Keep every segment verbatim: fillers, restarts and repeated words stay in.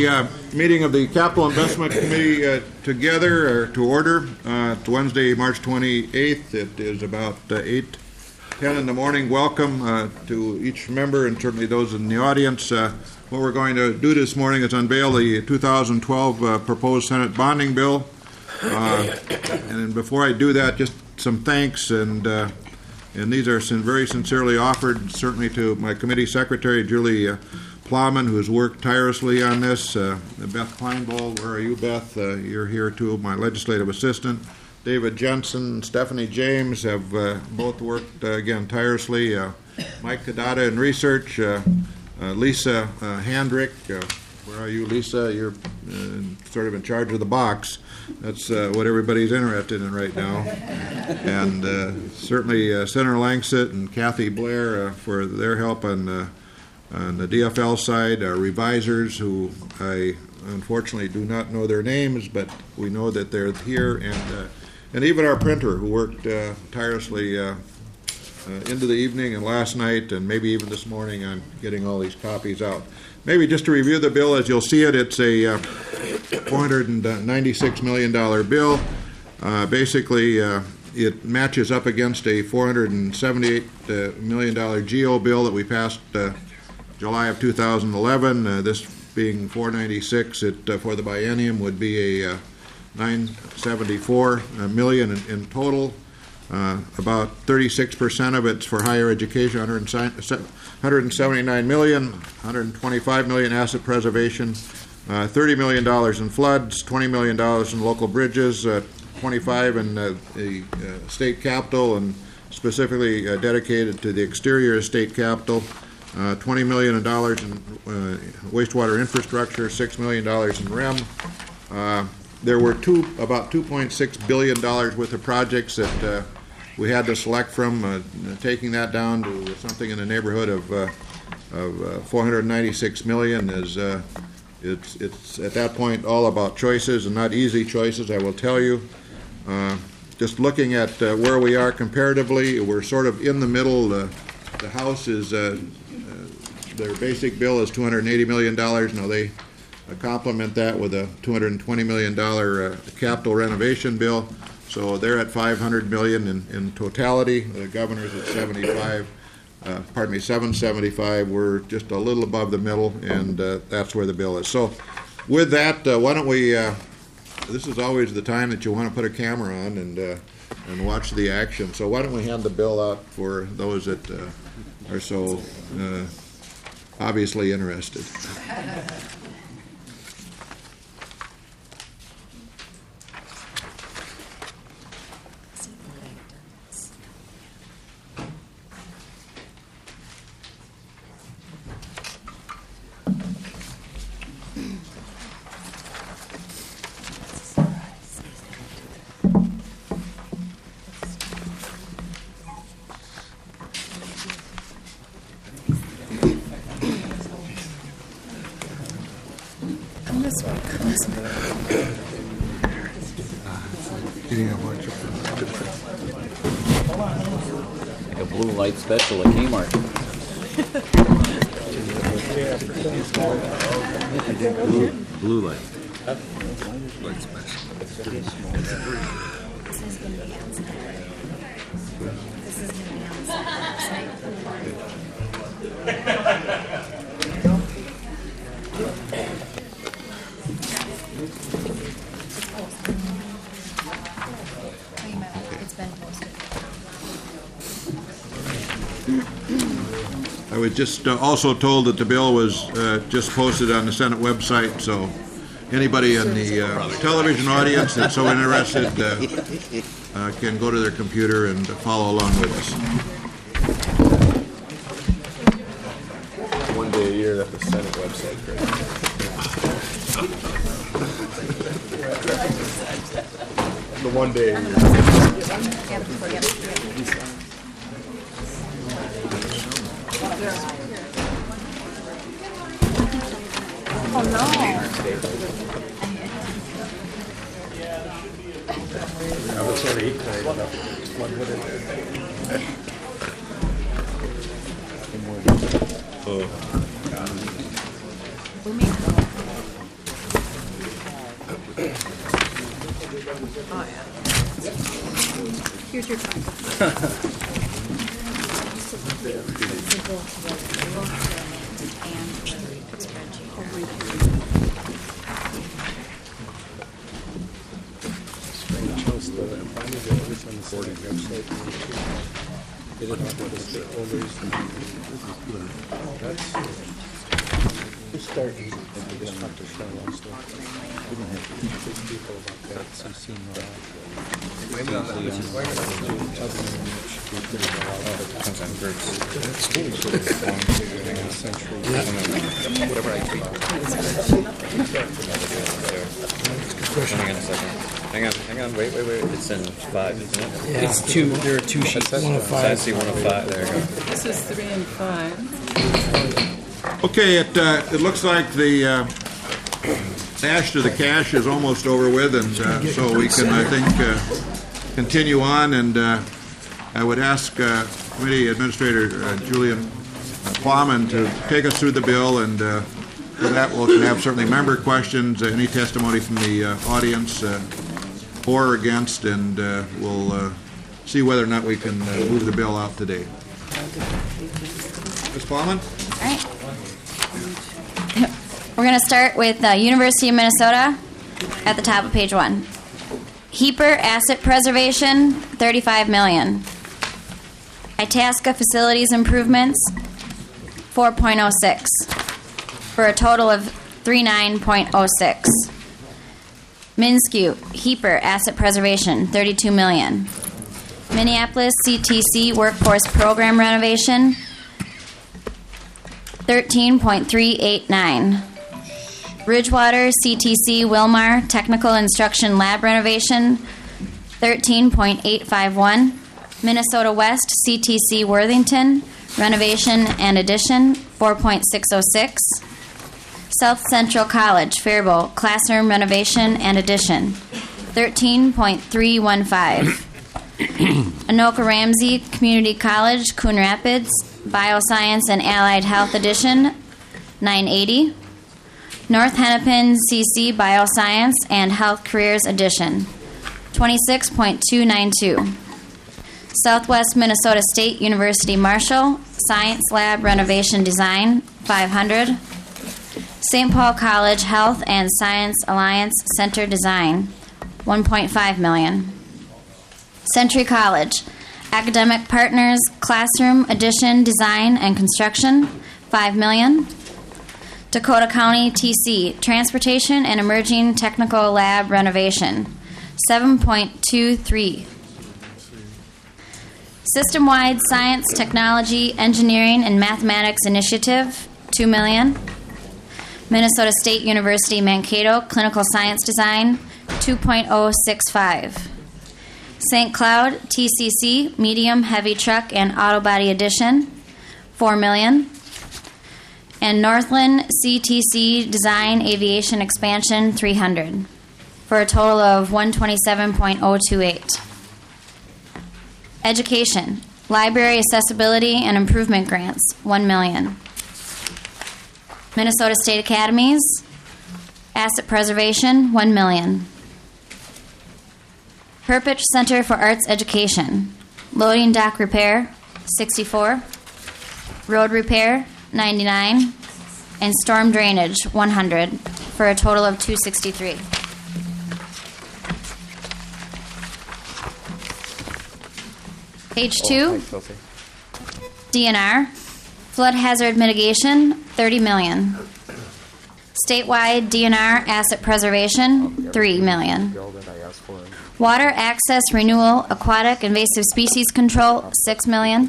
the uh, meeting of the Capital Investment Committee uh, together, or to order. Uh, it's Wednesday, March twenty-eighth. It is about uh, eight ten in the morning. Welcome uh, to each member and certainly those in the audience. Uh, what we're going to do this morning is unveil the two thousand twelve uh, proposed Senate bonding bill. Uh, and before I do that, just some thanks, and uh, and these are sin- very sincerely offered, certainly to my committee secretary, Julie uh, Plowman, who has worked tirelessly on this. Uh, Beth Kleinbold, where are you, Beth? Uh, you're here too, my legislative assistant. David Jensen, Stephanie James have uh, both worked, uh, again, tirelessly. Uh, Mike Kadada in research. Uh, uh, Lisa uh, Handrick, uh, where are you, Lisa? You're uh, sort of in charge of the box. That's uh, what everybody's interested in right now. And uh, certainly uh, Senator Langsett and Kathy Blair uh, for their help on uh, On the D F L side, our revisers, who I unfortunately do not know their names, but we know that they're here, and uh, and even our printer, who worked uh, tirelessly uh, uh, into the evening and last night, and maybe even this morning on getting all these copies out. Maybe just to review the bill, as you'll see it, it's a uh, four hundred ninety-six million dollars bill. Uh, basically, uh, it matches up against a four hundred seventy-eight million dollars G O bill that we passed uh, July of two thousand eleven. Uh, this being four ninety-six, it uh, for the biennium would be a uh, nine seventy-four million in, in total. Uh, about thirty-six percent of it's for higher education, one hundred seventy-nine million, one hundred twenty-five million asset preservation, uh, thirty million dollars in floods, twenty million dollars in local bridges, uh, twenty-five in uh, the uh, state capitol, and specifically uh, dedicated to the exterior of state capitol. Uh, twenty million dollars in uh, wastewater infrastructure, six million dollars in R E M. Uh, there were two, about two point six billion dollars worth of projects that uh, we had to select from, uh, taking that down to something in the neighborhood of, uh, of uh, four hundred ninety-six million dollars. Is, uh, it's, it's at that point all about choices, and not easy choices, I will tell you. Uh, just looking at uh, where we are comparatively, we're sort of in the middle. Uh, the House is uh, Their basic bill is two hundred eighty million dollars. Now they uh, complement that with a two hundred twenty million dollars uh, capital renovation bill. So they're at five hundred million dollars in, in totality. The governor's at seventy-five, uh, pardon me, seven seventy-five. We're just a little above the middle, and uh, that's where the bill is. So with that, uh, why don't we, uh, this is always the time that you want to put a camera on and, uh, and watch the action. So why don't we hand the bill out for those that uh, are so uh, obviously interested. Like a blue light special at Kmart. blue, blue light. Light special. I was just uh, also told that the bill was uh, just posted on the Senate website, so anybody in the uh, television audience that's so interested uh, uh, can go to their computer and follow along with us. One day a year that the Senate website, Greg. The one day a year. Oh no. I was sort of eat tonight. Oh. We made Oh, yeah. Here's your time. They didn't have the stakeholders. We start eating. We just talked to Sean last night. We didn't have to teach people about that. So you see more. Maybe on that, which is why Comes on groups. whatever I tweet. Hang on a second. Hang on, hang on, wait, wait, wait. It's in five, isn't it? It's two, there are two sheets, one of So I five. see one of five, there you go. This is three and five. Okay, it, uh, it looks like the uh, dash to the cash is almost over with, and uh, so we can, I think, uh, continue on, and uh, I would ask uh, Committee Administrator uh, Julian Plowman to take us through the bill, and uh, for that we'll can have certainly member questions, uh, any testimony from the uh, audience, uh, for or against, and uh, we'll uh, see whether or not we can uh, move the bill out today. Miz Plowman? All right. We're going to start with the University of Minnesota at the top of page one. Heaper Asset Preservation, thirty-five million dollars. Itasca Facilities Improvements, four point oh six, for a total of thirty-nine point oh six. Minskew Heaper Asset Preservation, thirty-two million dollars. Minneapolis C T C Workforce Program Renovation, thirteen point three eight nine. Bridgewater C T C Wilmar Technical Instruction Lab Renovation, thirteen point eight five one. Minnesota West C T C Worthington Renovation and Addition, four point six oh six. South Central College Faribault Classroom Renovation and Addition, thirteen point three one five. Anoka Ramsey Community College Coon Rapids Bioscience and Allied Health Addition, nine eighty. North Hennepin C C Bioscience and Health Careers Addition, twenty-six point two nine two. Southwest Minnesota State University Marshall Science Lab Renovation Design, five hundred. Saint Paul College Health and Science Alliance Center Design, one point five million dollars. Century College Academic Partners Classroom Addition Design and Construction, five million dollars. Dakota County T C Transportation and Emerging Technical Lab Renovation, seven point two three. System-wide Science, Technology, Engineering, and Mathematics Initiative, two million dollars. Minnesota State University Mankato Clinical Science Design, two point oh six five. Saint Cloud T C C Medium Heavy Truck and Auto Body Addition, four million dollars. And Northland C T C Design Aviation Expansion, three hundred dollars, for a total of one hundred twenty-seven point oh two eight. Education, Library Accessibility and Improvement Grants, one million dollars. Minnesota State Academies, Asset Preservation, one million dollars. Perpich Center for Arts Education, Loading Dock Repair, sixty-four. Road Repair, ninety-nine, and Storm Drainage, one hundred, for a total of two hundred sixty-three. Page two, D N R, Flood Hazard Mitigation, thirty million. Statewide D N R Asset Preservation, three million. Water Access Renewal Aquatic Invasive Species Control, six million.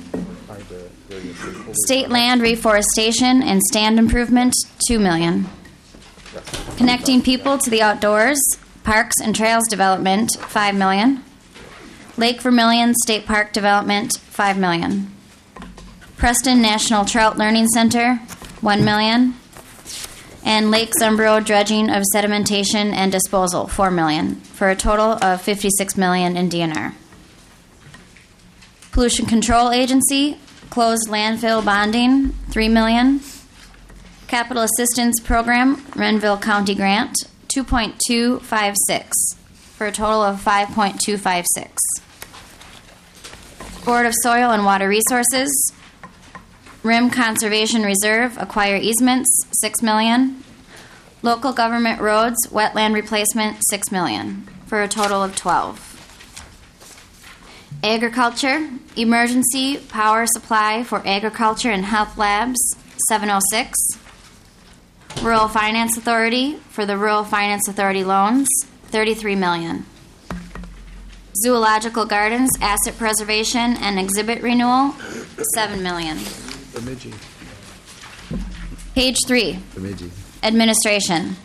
State Land Reforestation and Stand Improvement, two million. Connecting People to the Outdoors, Parks and Trails Development, five million. Lake Vermilion State Park Development, five million. Preston National Trout Learning Center, one million. And Lake Zumbro Dredging of Sedimentation and Disposal, four million, for a total of fifty-six million in D N R. Pollution Control Agency, Closed Landfill Bonding, three million. Capital Assistance Program, Renville County Grant, two point two five six, for for a total of five point two five six. Board of Soil and Water Resources, Rim Conservation Reserve, acquire easements, six million dollars. Local government roads, wetland replacement, six million dollars, for a total of twelve. Agriculture, emergency power supply for agriculture and health labs, seven oh six. Rural Finance Authority, for the Rural Finance Authority loans, thirty-three million dollars. Zoological Gardens, asset preservation and exhibit renewal, seven million dollars. Bemidji. Page three. Bemidji. Administration.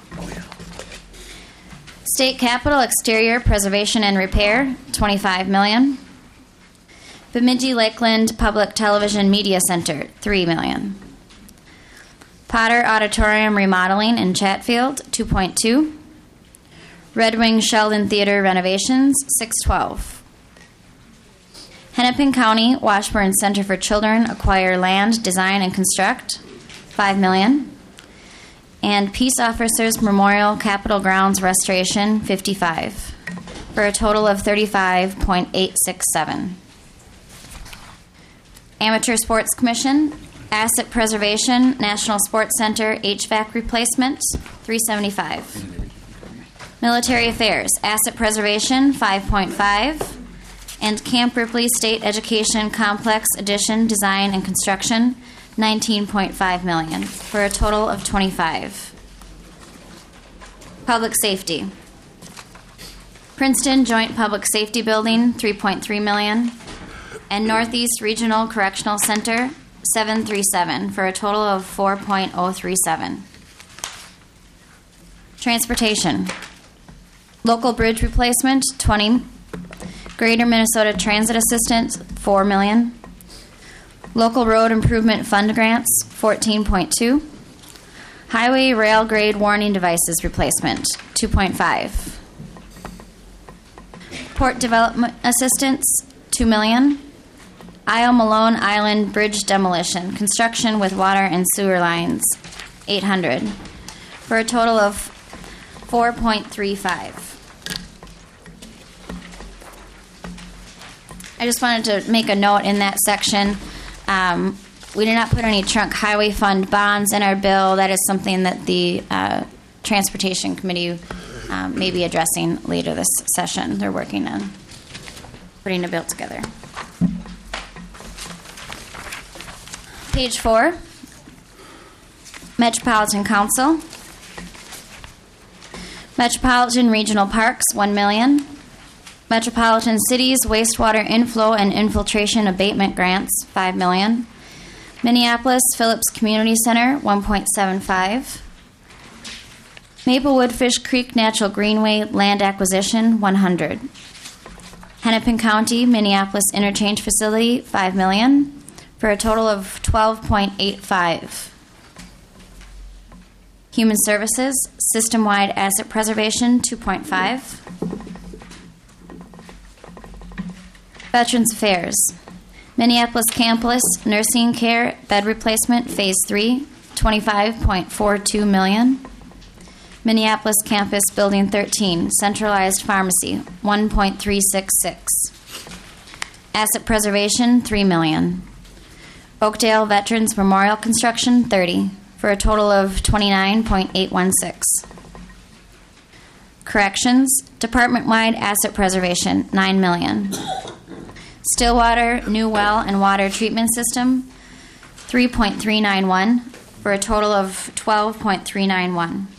State Capitol exterior preservation and repair, twenty-five million dollars. Bemidji Lakeland Public Television Media Center, three million dollars. Potter Auditorium remodeling in Chatfield, two point two. Red Wing Sheldon Theater renovations, six twelve. Hennepin County Washburn Center for Children acquire land, design, and construct, five million dollars. And Peace Officers Memorial Capitol Grounds restoration, fifty-five, for a total of thirty-five point eight six seven. Amateur Sports Commission, asset preservation, National Sports Center H V A C replacement, three seventy-five. Military Affairs, asset preservation, five point five. And Camp Ripley State Education Complex addition, design, and construction, nineteen point five million dollars, for a total of twenty-five. Public Safety. Princeton Joint Public Safety Building, three point three million dollars. And Northeast Regional Correctional Center, seven thirty-seven, for a total of four point oh three seven. Transportation. Local bridge replacement, twenty. Greater Minnesota Transit Assistance, four million dollars. Local road improvement fund grants, fourteen point two. Highway rail grade warning devices replacement, two point five. Port development assistance, two million dollars. Isle Malone Island bridge demolition, construction with water and sewer lines, eight hundred, for a total of four point three five. I just wanted to make a note in that section. Um, we did not put any trunk highway fund bonds in our bill. That is something that the uh, Transportation Committee um, may be addressing later this session. They're working on putting a bill together. Page four, Metropolitan Council. Metropolitan Regional Parks, one million dollars. Metropolitan Cities Wastewater Inflow and Infiltration Abatement Grants, five million dollars. Minneapolis Phillips Community Center, one point seven five. Maplewood Fish Creek Natural Greenway Land Acquisition, one hundred. Hennepin County Minneapolis Interchange Facility, five million dollars, for a total of twelve point eight five. Human Services System-Wide Asset Preservation, two point five. Veterans Affairs. Minneapolis Campus Nursing Care Bed Replacement Phase three, twenty-five point four two million dollars. Minneapolis Campus Building thirteen Centralized Pharmacy, one point three six six. Asset Preservation, three million dollars. Oakdale Veterans Memorial Construction, thirty, for a total of twenty-nine point eight one six. Corrections Department-wide Asset Preservation, nine million dollars. Stillwater New Well and Water Treatment System, three point three nine one, for a total of twelve point three nine one.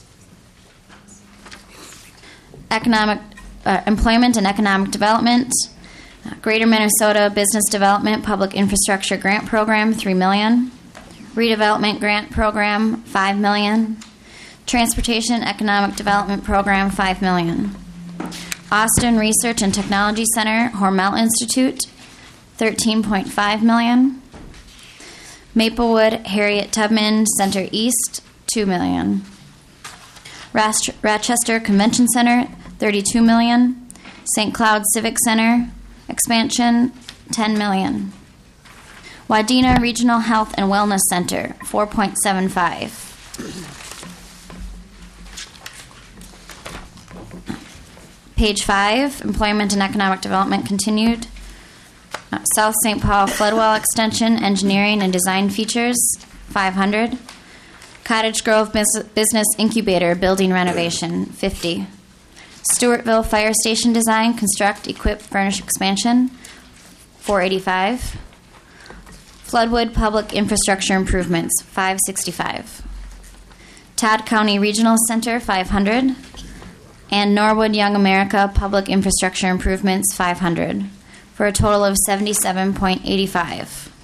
Economic uh, Employment and Economic Development, uh, Greater Minnesota Business Development Public Infrastructure Grant Program, three million dollars. Redevelopment Grant Program, five million dollars. Transportation Economic Development Program, five million dollars. Austin Research and Technology Center, Hormel Institute, thirteen point five million dollars. Maplewood Harriet Tubman Center East, two million dollars. Rast- Rochester Convention Center, thirty-two million dollars. Saint Cloud Civic Center expansion, ten million dollars. Wadena Regional Health and Wellness Center, four point seven five. Page five, Employment and Economic Development continued. Uh, South Saint Paul Floodwell Extension, Engineering and Design Features, five hundred. Cottage Grove Bus- Business Incubator, Building Renovation, fifty. Stewartville Fire Station Design, Construct, Equip, Furnish Expansion, four eighty-five. Floodwood Public Infrastructure Improvements, five sixty-five. Todd County Regional Center, five hundred. And Norwood Young America Public Infrastructure Improvements, five hundred, for a total of seventy-seven point eight five.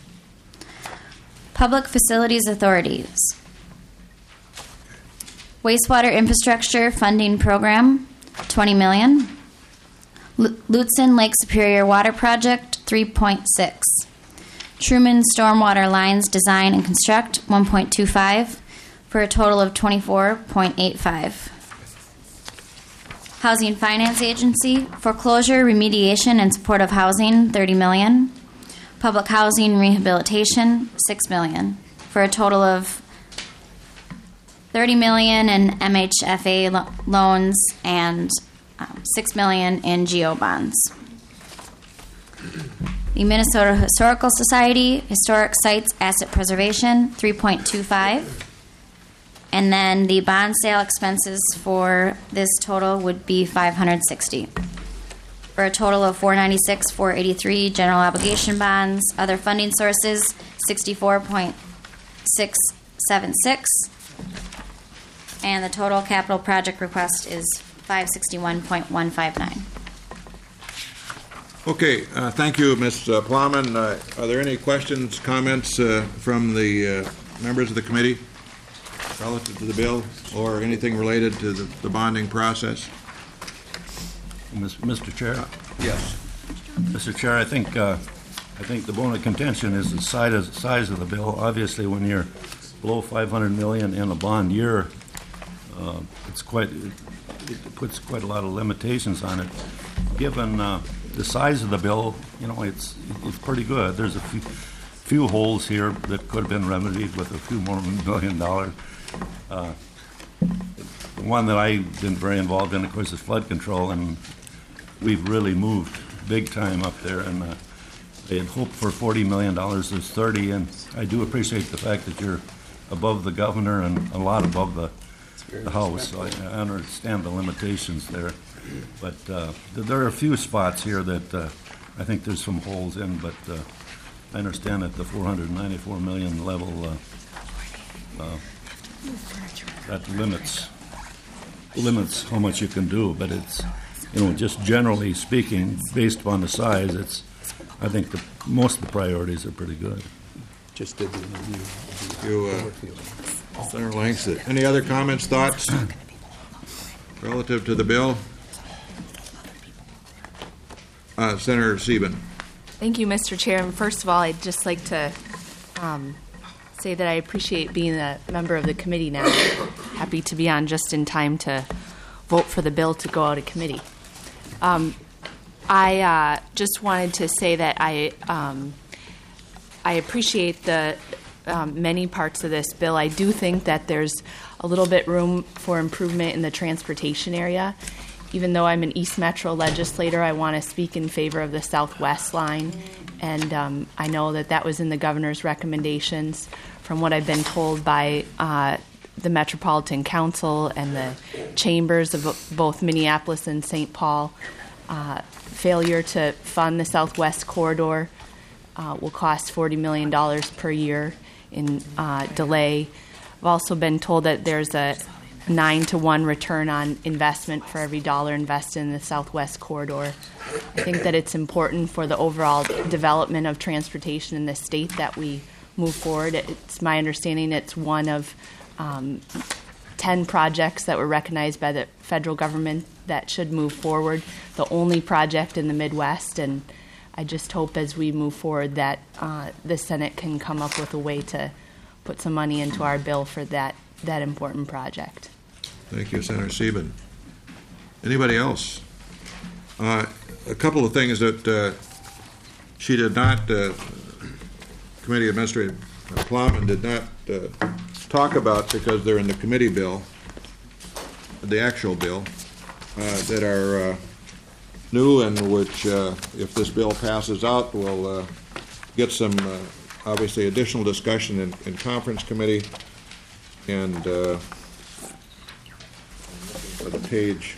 Public Facilities Authorities. Wastewater Infrastructure Funding Program, twenty million dollars. L- Lutsen Lake Superior Water Project, three point six. Truman Stormwater Lines Design and Construct, one point two five, for a total of twenty-four point eight five. Housing Finance Agency, Foreclosure, Remediation, and Support of Housing, thirty million dollars. Public Housing Rehabilitation, six million dollars, for a total of thirty million dollars in M H F A lo- loans and um, six million dollars in G O bonds. The Minnesota Historical Society, Historic Sites Asset Preservation, three point two five. And then the bond sale expenses for this total would be five hundred sixty, for a total of four ninety-six, four eighty-three. General obligation bonds, other funding sources, sixty-four point six seven six, and the total capital project request is five sixty-one point one five nine. Okay, uh, thank you, Miz Uh, Plowman. Uh, are there any questions, comments uh, from the uh, members of the committee relative to the bill or anything related to the, the bonding process? Mister Chair? Yes. Mister Chair, I think uh, I think the bone of contention is the size size of the bill. Obviously, when you're below five hundred million in a bond year, uh, it's quite it, it puts quite a lot of limitations on it. Given uh, the size of the bill, you know, it's it's pretty good. There's a few few holes here that could have been remedied with a few more million dollars. Uh, the one that I've been very involved in, of course, is flood control, and we've really moved big time up there. And uh, I had hoped for forty million dollars. There's thirty, and I do appreciate the fact that you're above the governor and a lot above the, the House. So I, I understand the limitations there. But uh, th- there are a few spots here that uh, I think there's some holes in, but uh, I understand at the four hundred ninety-four million level, uh, uh, that limits limits how much you can do. But it's, you know, just generally speaking, based upon the size, it's, I think the, most of the priorities are pretty good. Just did the review. You, uh, Senator Langston, any other comments, thoughts relative to the bill? Uh, Senator Sieben. Thank you, Mister Chair. And first of all, I'd just like to um, say that I appreciate being a member of the committee now. Happy to be on just in time to vote for the bill to go out of committee. Um, I uh, just wanted to say that I um, I appreciate the um, many parts of this bill. I do think that there's a little bit room for improvement in the transportation area. Even though I'm an East Metro legislator, I want to speak in favor of the Southwest line, and um, I know that that was in the governor's recommendations. From what I've been told by uh, the Metropolitan Council and the chambers of both Minneapolis and Saint Paul, uh, failure to fund the Southwest corridor uh, will cost forty million dollars per year in uh, delay. I've also been told that there's a nine to one return on investment for every dollar invested in the Southwest corridor. I think that it's important for the overall development of transportation in the state that we move forward. It's my understanding it's one of um, ten projects that were recognized by the federal government that should move forward, the only project in the Midwest, and I just hope as we move forward that uh, the Senate can come up with a way to put some money into our bill for that that important project. Thank you, Senator Sieben. Anybody else? Uh, a couple of things that uh, she did not, uh, Committee Administrator Plowman did not uh, talk about because they're in the committee bill, the actual bill. uh, that are uh, new and which, uh, if this bill passes out, will uh, get some, uh, obviously, additional discussion in, in conference committee. And uh, for the page,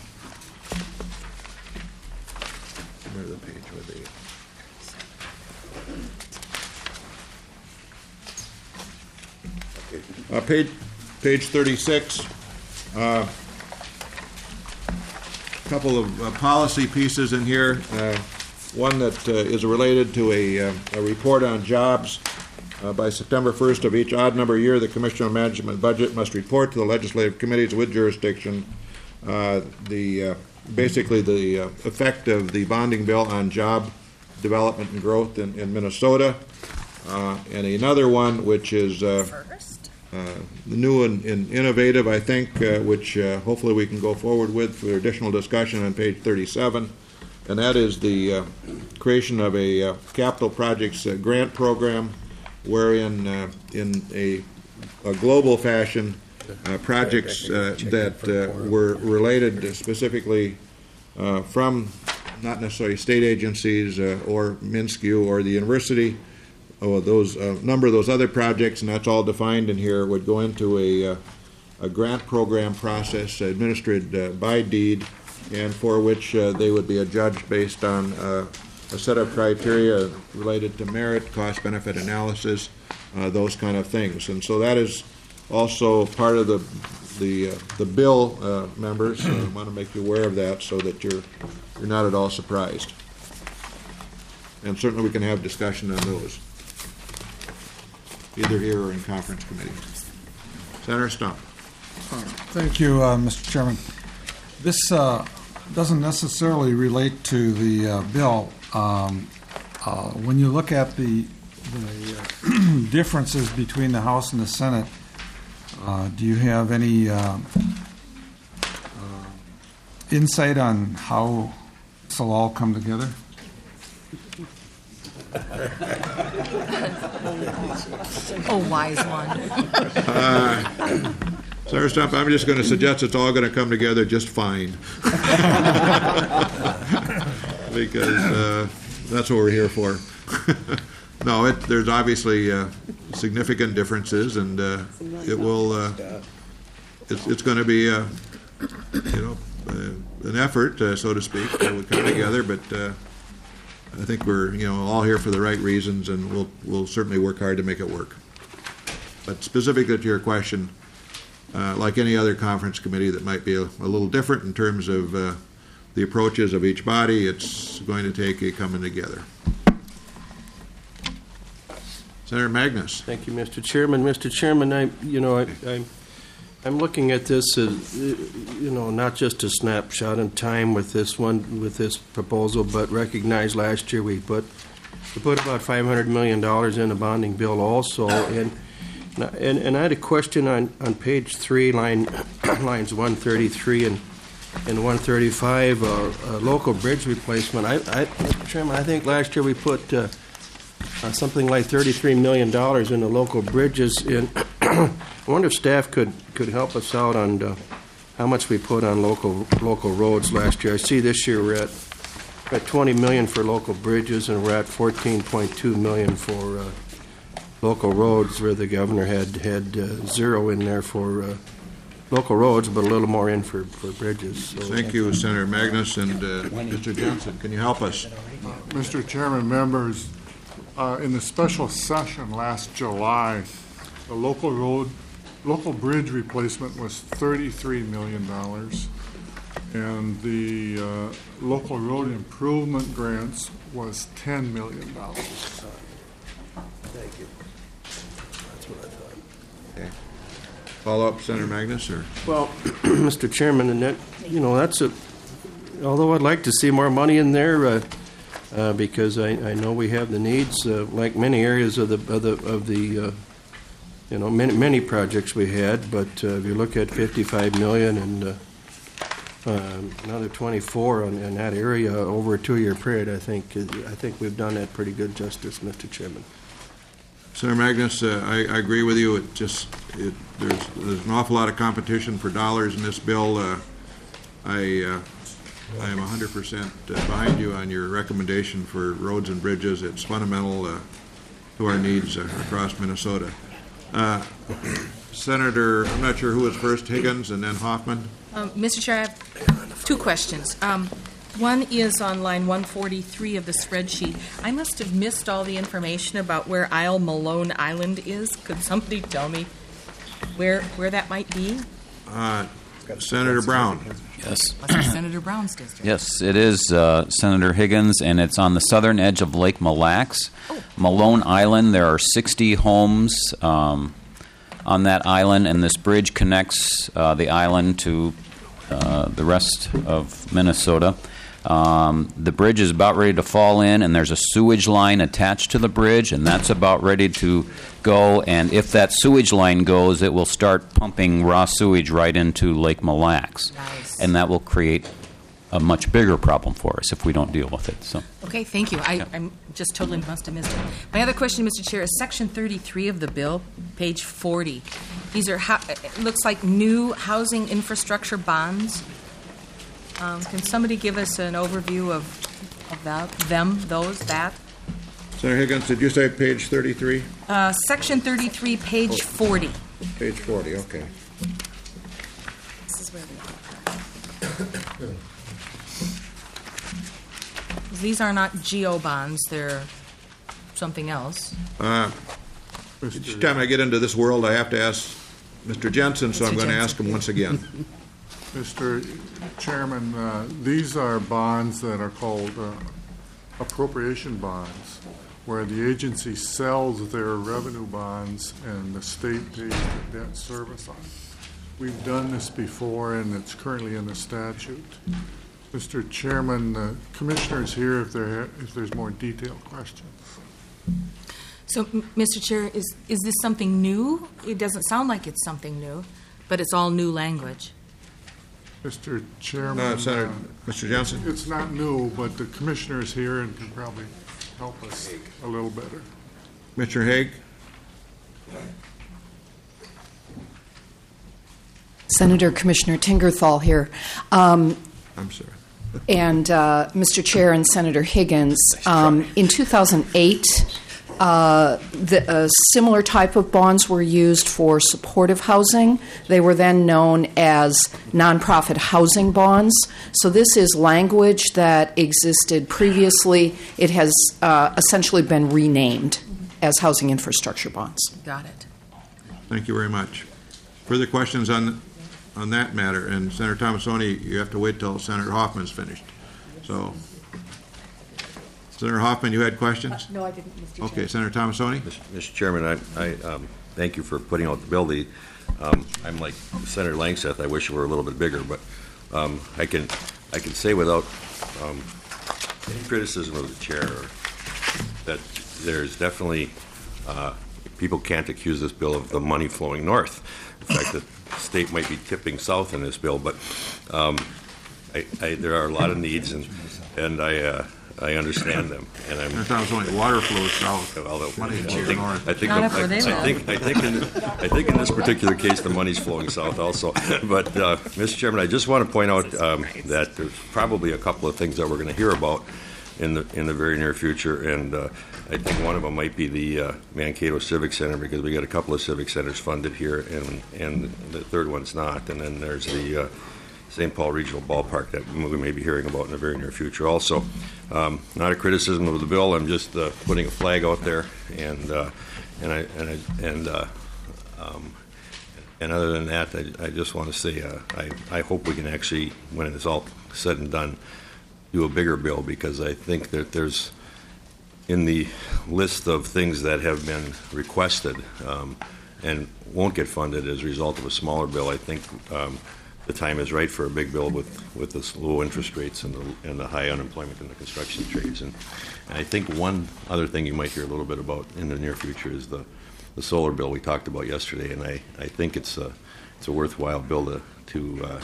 where's the page with the... Uh, page, page thirty-six, a uh, couple of uh, policy pieces in here. Uh, one that uh, is related to a, uh, a report on jobs. Uh, by September first of each odd number year, the Commissioner of Management Budget must report to the legislative committees with jurisdiction uh, the uh, basically the uh, effect of the bonding bill on job development and growth in, in Minnesota. Uh, and another one, which is uh, Uh, new and, and innovative, I think, uh, which uh, hopefully we can go forward with for additional discussion on page thirty-seven, and that is the uh, creation of a uh, capital projects uh, grant program, wherein uh, in a, a global fashion, uh, projects uh, that uh, were related specifically uh, from not necessarily state agencies uh, or MnSCU or the university. Oh, those a uh, number of those other projects, and that's all defined in here, would go into a, uh, a grant program process administered uh, by deed, and for which uh, they would be adjudged based on uh, a set of criteria related to merit, cost-benefit analysis, uh, those kind of things. And so that is also part of the the uh, the bill, uh, members. So I want to make you aware of that so that you're you're not at all surprised. And certainly we can have discussion on those, either here or in conference committee. Senator Stump. Thank you, uh, Mister Chairman. This uh, doesn't necessarily relate to the uh, bill. Um, uh, when you look at the, the uh, differences between the House and the Senate, uh, do you have any uh, uh, insight on how this will all come together? Oh, wise one. Uh, Senator Stump, I'm just going to suggest it's all going to come together just fine. Because uh, that's what we're here for. No, it, there's obviously uh, significant differences, and uh, it will. Uh, it's, it's going to be, uh, you know, uh, an effort, uh, so to speak, that would come together. But uh, I think we're, you know, all here for the right reasons, and we'll we'll certainly work hard to make it work. But specifically to your question, uh, like any other conference committee that might be a, a little different in terms of uh, the approaches of each body, it's going to take a coming together. Senator Magnus. Thank you, Mister Chairman. Mister Chairman, I, you know, I, I'm, I'm looking at this as, you know, not just a snapshot in time with this one, with this proposal, but recognize last year we put we put about five hundred million dollars in a bonding bill also, and and and I had a question on, on page three, line lines one thirty-three and and one thirty-five, uh, uh, local bridge replacement. I, I, Mister Chairman, I think last year we put uh, uh, something like thirty-three million dollars into local bridges. And I wonder if staff could, could help us out on uh, how much we put on local local roads last year. I see this year we're at, at twenty million dollars for local bridges, and we're at fourteen point two million dollars for uh, local roads, where the governor had had uh, zero in there for uh, local roads, but a little more in for, for bridges. So Thank you, Senator Magnus. And uh, Mister Johnson, can you help us? Mister Chairman, members, uh, in the special session last July, the local road, local bridge replacement was thirty-three million dollars, and the uh, local road improvement grants was ten million dollars. thank you. That's what I thought. Okay. Follow up, Senator Magnus, or? Well, Mister Chairman, and that, you know, that's a, although I'd like to see more money in there, uh, uh, because I, I know we have the needs, uh, like many areas of the, of the, of the uh, you know, many, many projects we had, but uh, if you look at fifty-five million and uh, uh, another twenty-four in, in that area over a two-year period, I think, I think we've done that pretty good justice, Mister Chairman. Senator Magnus, uh, I, I agree with you. It just it, there's there's an awful lot of competition for dollars in this bill. Uh, I uh, I am one hundred percent behind you on your recommendation for roads and bridges. It's fundamental uh, to our needs uh, across Minnesota. Uh, Senator, I'm not sure who was first, Higgins and then Hoffman. Um, Mister Chair, I have two questions. Um, one is on line one forty-three of the spreadsheet. I must have missed all the information about where Isle Malone Island is. Could somebody tell me where where that might be? Uh, Senator Brown. Yes. Must be Senator Brown's district. Yes, it is uh, Senator Higgins, and it's on the southern edge of Lake Mille Lacs. Oh. Malone Island, there are sixty homes um, on that island, and this bridge connects uh, the island to uh, the rest of Minnesota. Um, the bridge is about ready to fall in, and there's a sewage line attached to the bridge, and that's about ready to go. And if that sewage line goes, it will start pumping raw sewage right into Lake Mille Lacs. Nice. And that will create a much bigger problem for us if we don't deal with it. So, Okay, thank you. I, I'm just totally must have missed it. My other question, Mister Chair, is Section thirty-three of the bill, page forty. These are, ho- it looks like new housing infrastructure bonds. Um, can somebody give us an overview of, of that, them, those, that? Senator Higgins, did you say page thirty-three? Uh, Section thirty-three, page forty. Page forty, okay. This is where we are. These are not geo bonds, they're something else. Uh, each time I get into this world, I have to ask Mister Jensen, so I'm going to ask him once again. Mister Chairman, uh, these are bonds that are called uh, appropriation bonds, where the agency sells their revenue bonds and the state pays the debt service on it. We've done this before, and it's currently in the statute. Mister Chairman, the commissioner is here if there if there's more detailed questions. So, M- Mister Chair, is, is this something new? It doesn't sound like it's something new, but it's all new language. Mister Chairman, Uh, Senator, uh, Mister Jensen? it's not new, but the commissioner is here and can probably help us a little better. Mister Haig? Senator Commissioner Tingerthal here. Um, I'm sorry. and uh, Mister Chair and Senator Higgins, um, in two thousand eight, uh, the, a similar type of bonds were used for supportive housing. They were then known as nonprofit housing bonds. So this is language that existed previously. It has uh, essentially been renamed as housing infrastructure bonds. Got it. Thank you very much. Further questions on on that matter? And Senator Thomasoni, you have to wait till Senator Hoffman's finished. So, Senator Hoffman, you had questions? No, I didn't, Mister Chair. Okay, Senator Thomasoni? Mister Chairman, I, I um, thank you for putting out the bill. The, um, I'm like Senator Langseth. I wish it were a little bit bigger, but um, I can I can say without um, any criticism of the chair that there's definitely uh, people can't accuse this bill of the money flowing north. In fact, the state might be tipping south in this bill, but um, I, I, there are a lot of needs, and and I. Uh, I understand them, and I'm. I thought it was only water flows south. Well, the, Money I flows think, north. I think, Not I, if they I think, I think, in, I think in this particular case, the money's flowing south also. But, uh, Mister Chairman, I just want to point out um, that there's probably a couple of things that we're going to hear about in the in the very near future, and uh, I think one of them might be the uh, Mankato Civic Center, because we got a couple of civic centers funded here, and and the third one's not, and then there's the. Uh, Saint Paul Regional Ballpark that we may be hearing about in the very near future also. Um, not a criticism of the bill. I'm just uh, putting a flag out there, and uh, and I and I, and uh, um, and other than that, I, I just want to say uh, I I hope we can actually, when it's all said and done, do a bigger bill, because I think that there's in the list of things that have been requested um, and won't get funded as a result of a smaller bill. I think. Um, The time is right for a big bill with, with the low interest rates and the, and the high unemployment in the construction trades. And, and I think one other thing you might hear a little bit about in the near future is the, the solar bill we talked about yesterday. And I, I think it's a, it's a worthwhile bill to, to uh,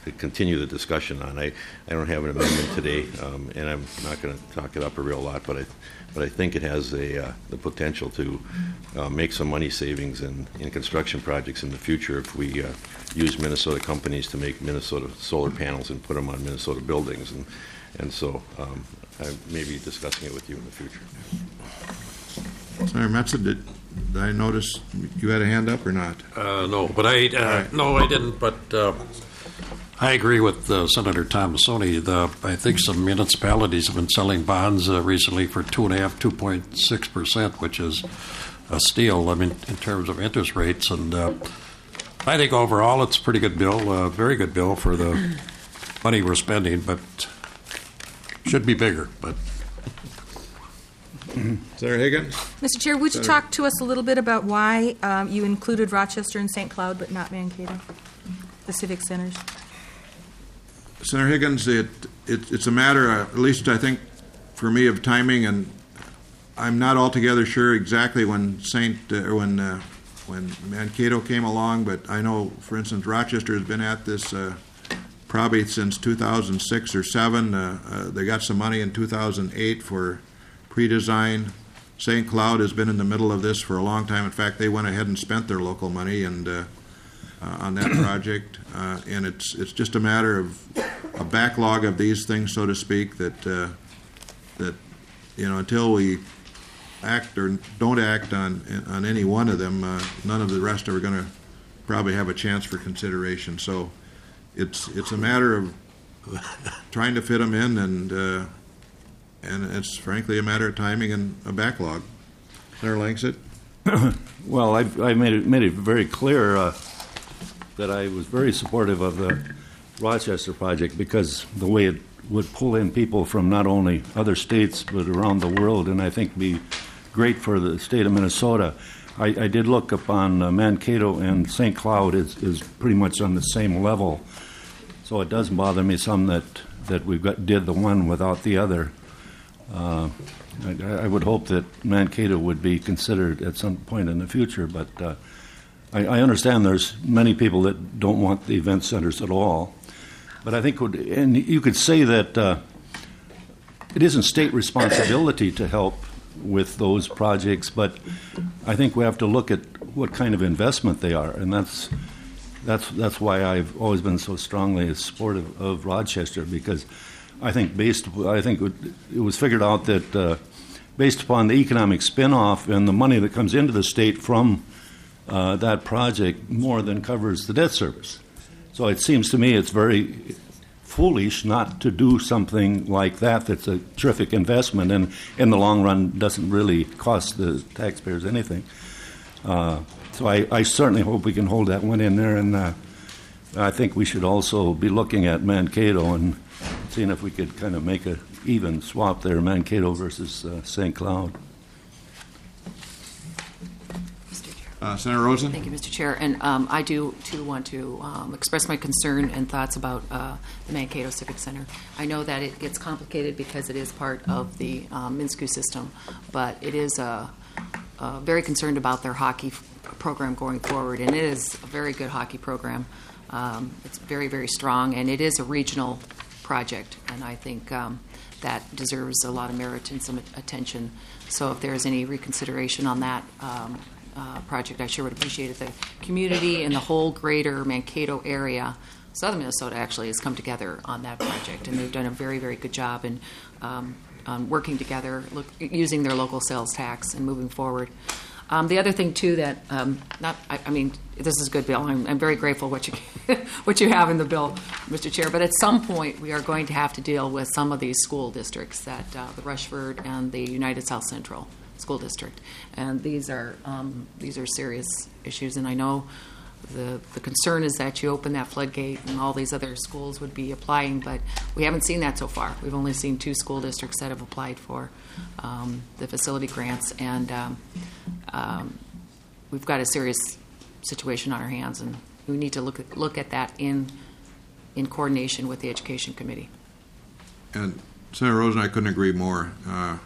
could continue the discussion on. I, I don't have an amendment today, um, and I'm not going to talk it up a real lot, but I but I think it has a uh, the potential to uh, make some money savings in, in construction projects in the future if we uh, use Minnesota companies to make Minnesota solar panels and put them on Minnesota buildings, and and so um, I may be discussing it with you in the future. Senator Metsa, did, did I notice you had a hand up or not? Uh, no, but I uh, right. no, I didn't. But uh, I agree with uh, Senator Tomassoni. The I think some municipalities have been selling bonds uh, recently for two and a half, two point six percent, which is a steal. I mean, in terms of interest rates, and uh, I think overall it's a pretty good bill, a uh, very good bill for the money we're spending, but should be bigger. But. Senator Higgins? Mister Chair, would you Senator. talk to us a little bit about why um, you included Rochester and Saint Cloud but not Mankato, the civic centers? Senator Higgins, it, it it's a matter, uh, at least I think, for me, of timing, and I'm not altogether sure exactly when Saint uh, or when uh, when Mankato came along, but I know, for instance, Rochester has been at this uh, probably since two thousand six or seven. Uh, uh, they got some money in two thousand eight for pre-design. Saint Cloud has been in the middle of this for a long time. In fact, they went ahead and spent their local money and uh, uh, on that project, uh, and it's it's just a matter of a backlog of these things, so to speak, that uh, that you know until we act or don't act on on any one of them, uh, none of the rest are going to probably have a chance for consideration. So it's it's a matter of trying to fit them in, and uh, and it's frankly a matter of timing and a backlog. Senator Langsett? Well, I, I made it made it very clear uh, that I was very supportive of the Rochester project because the way it would pull in people from not only other states but around the world, and I think be great for the state of Minnesota. I, I did look up on uh, Mankato, and Saint Cloud is, is pretty much on the same level, so it doesn't bother me some that, that we got did the one without the other. Uh, I, I would hope that Mankato would be considered at some point in the future, but uh, I, I understand there's many people that don't want the event centers at all. But I think, would, and you could say that uh, it isn't state responsibility to help with those projects, but I think we have to look at what kind of investment they are, and that's that's that's why I've always been so strongly supportive of Rochester, because I think based I think it was figured out that uh, based upon the economic spin-off and the money that comes into the state from uh, that project, more than covers the debt service. So it seems to me it's very foolish not to do something like that that's a terrific investment and in the long run doesn't really cost the taxpayers anything. Uh, so I, I certainly hope we can hold that one in there, and uh, I think we should also be looking at Mankato and seeing if we could kind of make a even swap there, Mankato versus uh, Saint Cloud. Uh, Senator Rosen? Thank you, Mister Chair. And um, I do, too, want to um, express my concern and thoughts about uh, the Mankato Civic Center. I know that it gets complicated because it is part of the um, MnSCU system, but it is uh, uh, very concerned about their hockey f- program going forward, and it is a very good hockey program. Um, it's very, very strong, and it is a regional project, and I think um, that deserves a lot of merit and some attention. So if there is any reconsideration on that um, Uh, project, I sure would appreciate it. The community and the whole greater Mankato area, southern Minnesota actually, has come together on that project, and they've done a very, very good job in um, um, working together, look, using their local sales tax and moving forward. Um, the other thing, too, that um, not, I, I mean, this is a good bill. I'm, I'm very grateful what you what you have in the bill, Mister Chair. But at some point, we are going to have to deal with some of these school districts, that uh, the Rushford and the United South Central School District, and these are um, these are serious issues. And I know the the concern is that you open that floodgate and all these other schools would be applying, but we haven't seen that so far. We've only seen two school districts that have applied for um, the facility grants, and um, um, we've got a serious situation on our hands, and we need to look at, look at that in in coordination with the Education Committee. And Senator Rosen, I couldn't agree more. Uh,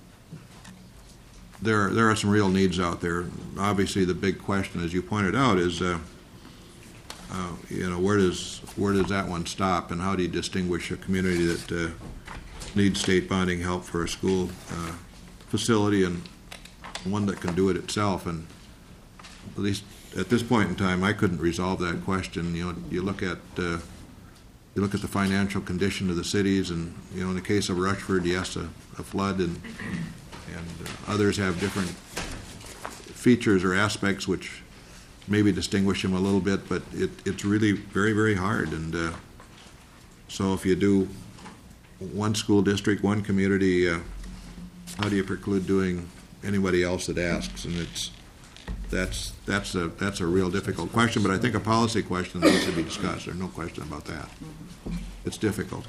There, there are some real needs out there. Obviously, the big question, as you pointed out, is uh, uh, you know, where does where does that one stop, and how do you distinguish a community that uh, needs state bonding help for a school uh, facility and one that can do it itself? And at least at this point in time, I couldn't resolve that question. You know, you look at uh, you look at the financial condition of the cities, and you know, in the case of Rushford, yes, a, a flood, and and uh, others have different features or aspects which maybe distinguish them a little bit, but it, it's really very, very hard. And uh, so if you do one school district, one community, uh, how do you preclude doing anybody else that asks? And it's that's that's a that's a real difficult question, but I think a policy question needs to be discussed. There's no question about that. It's difficult.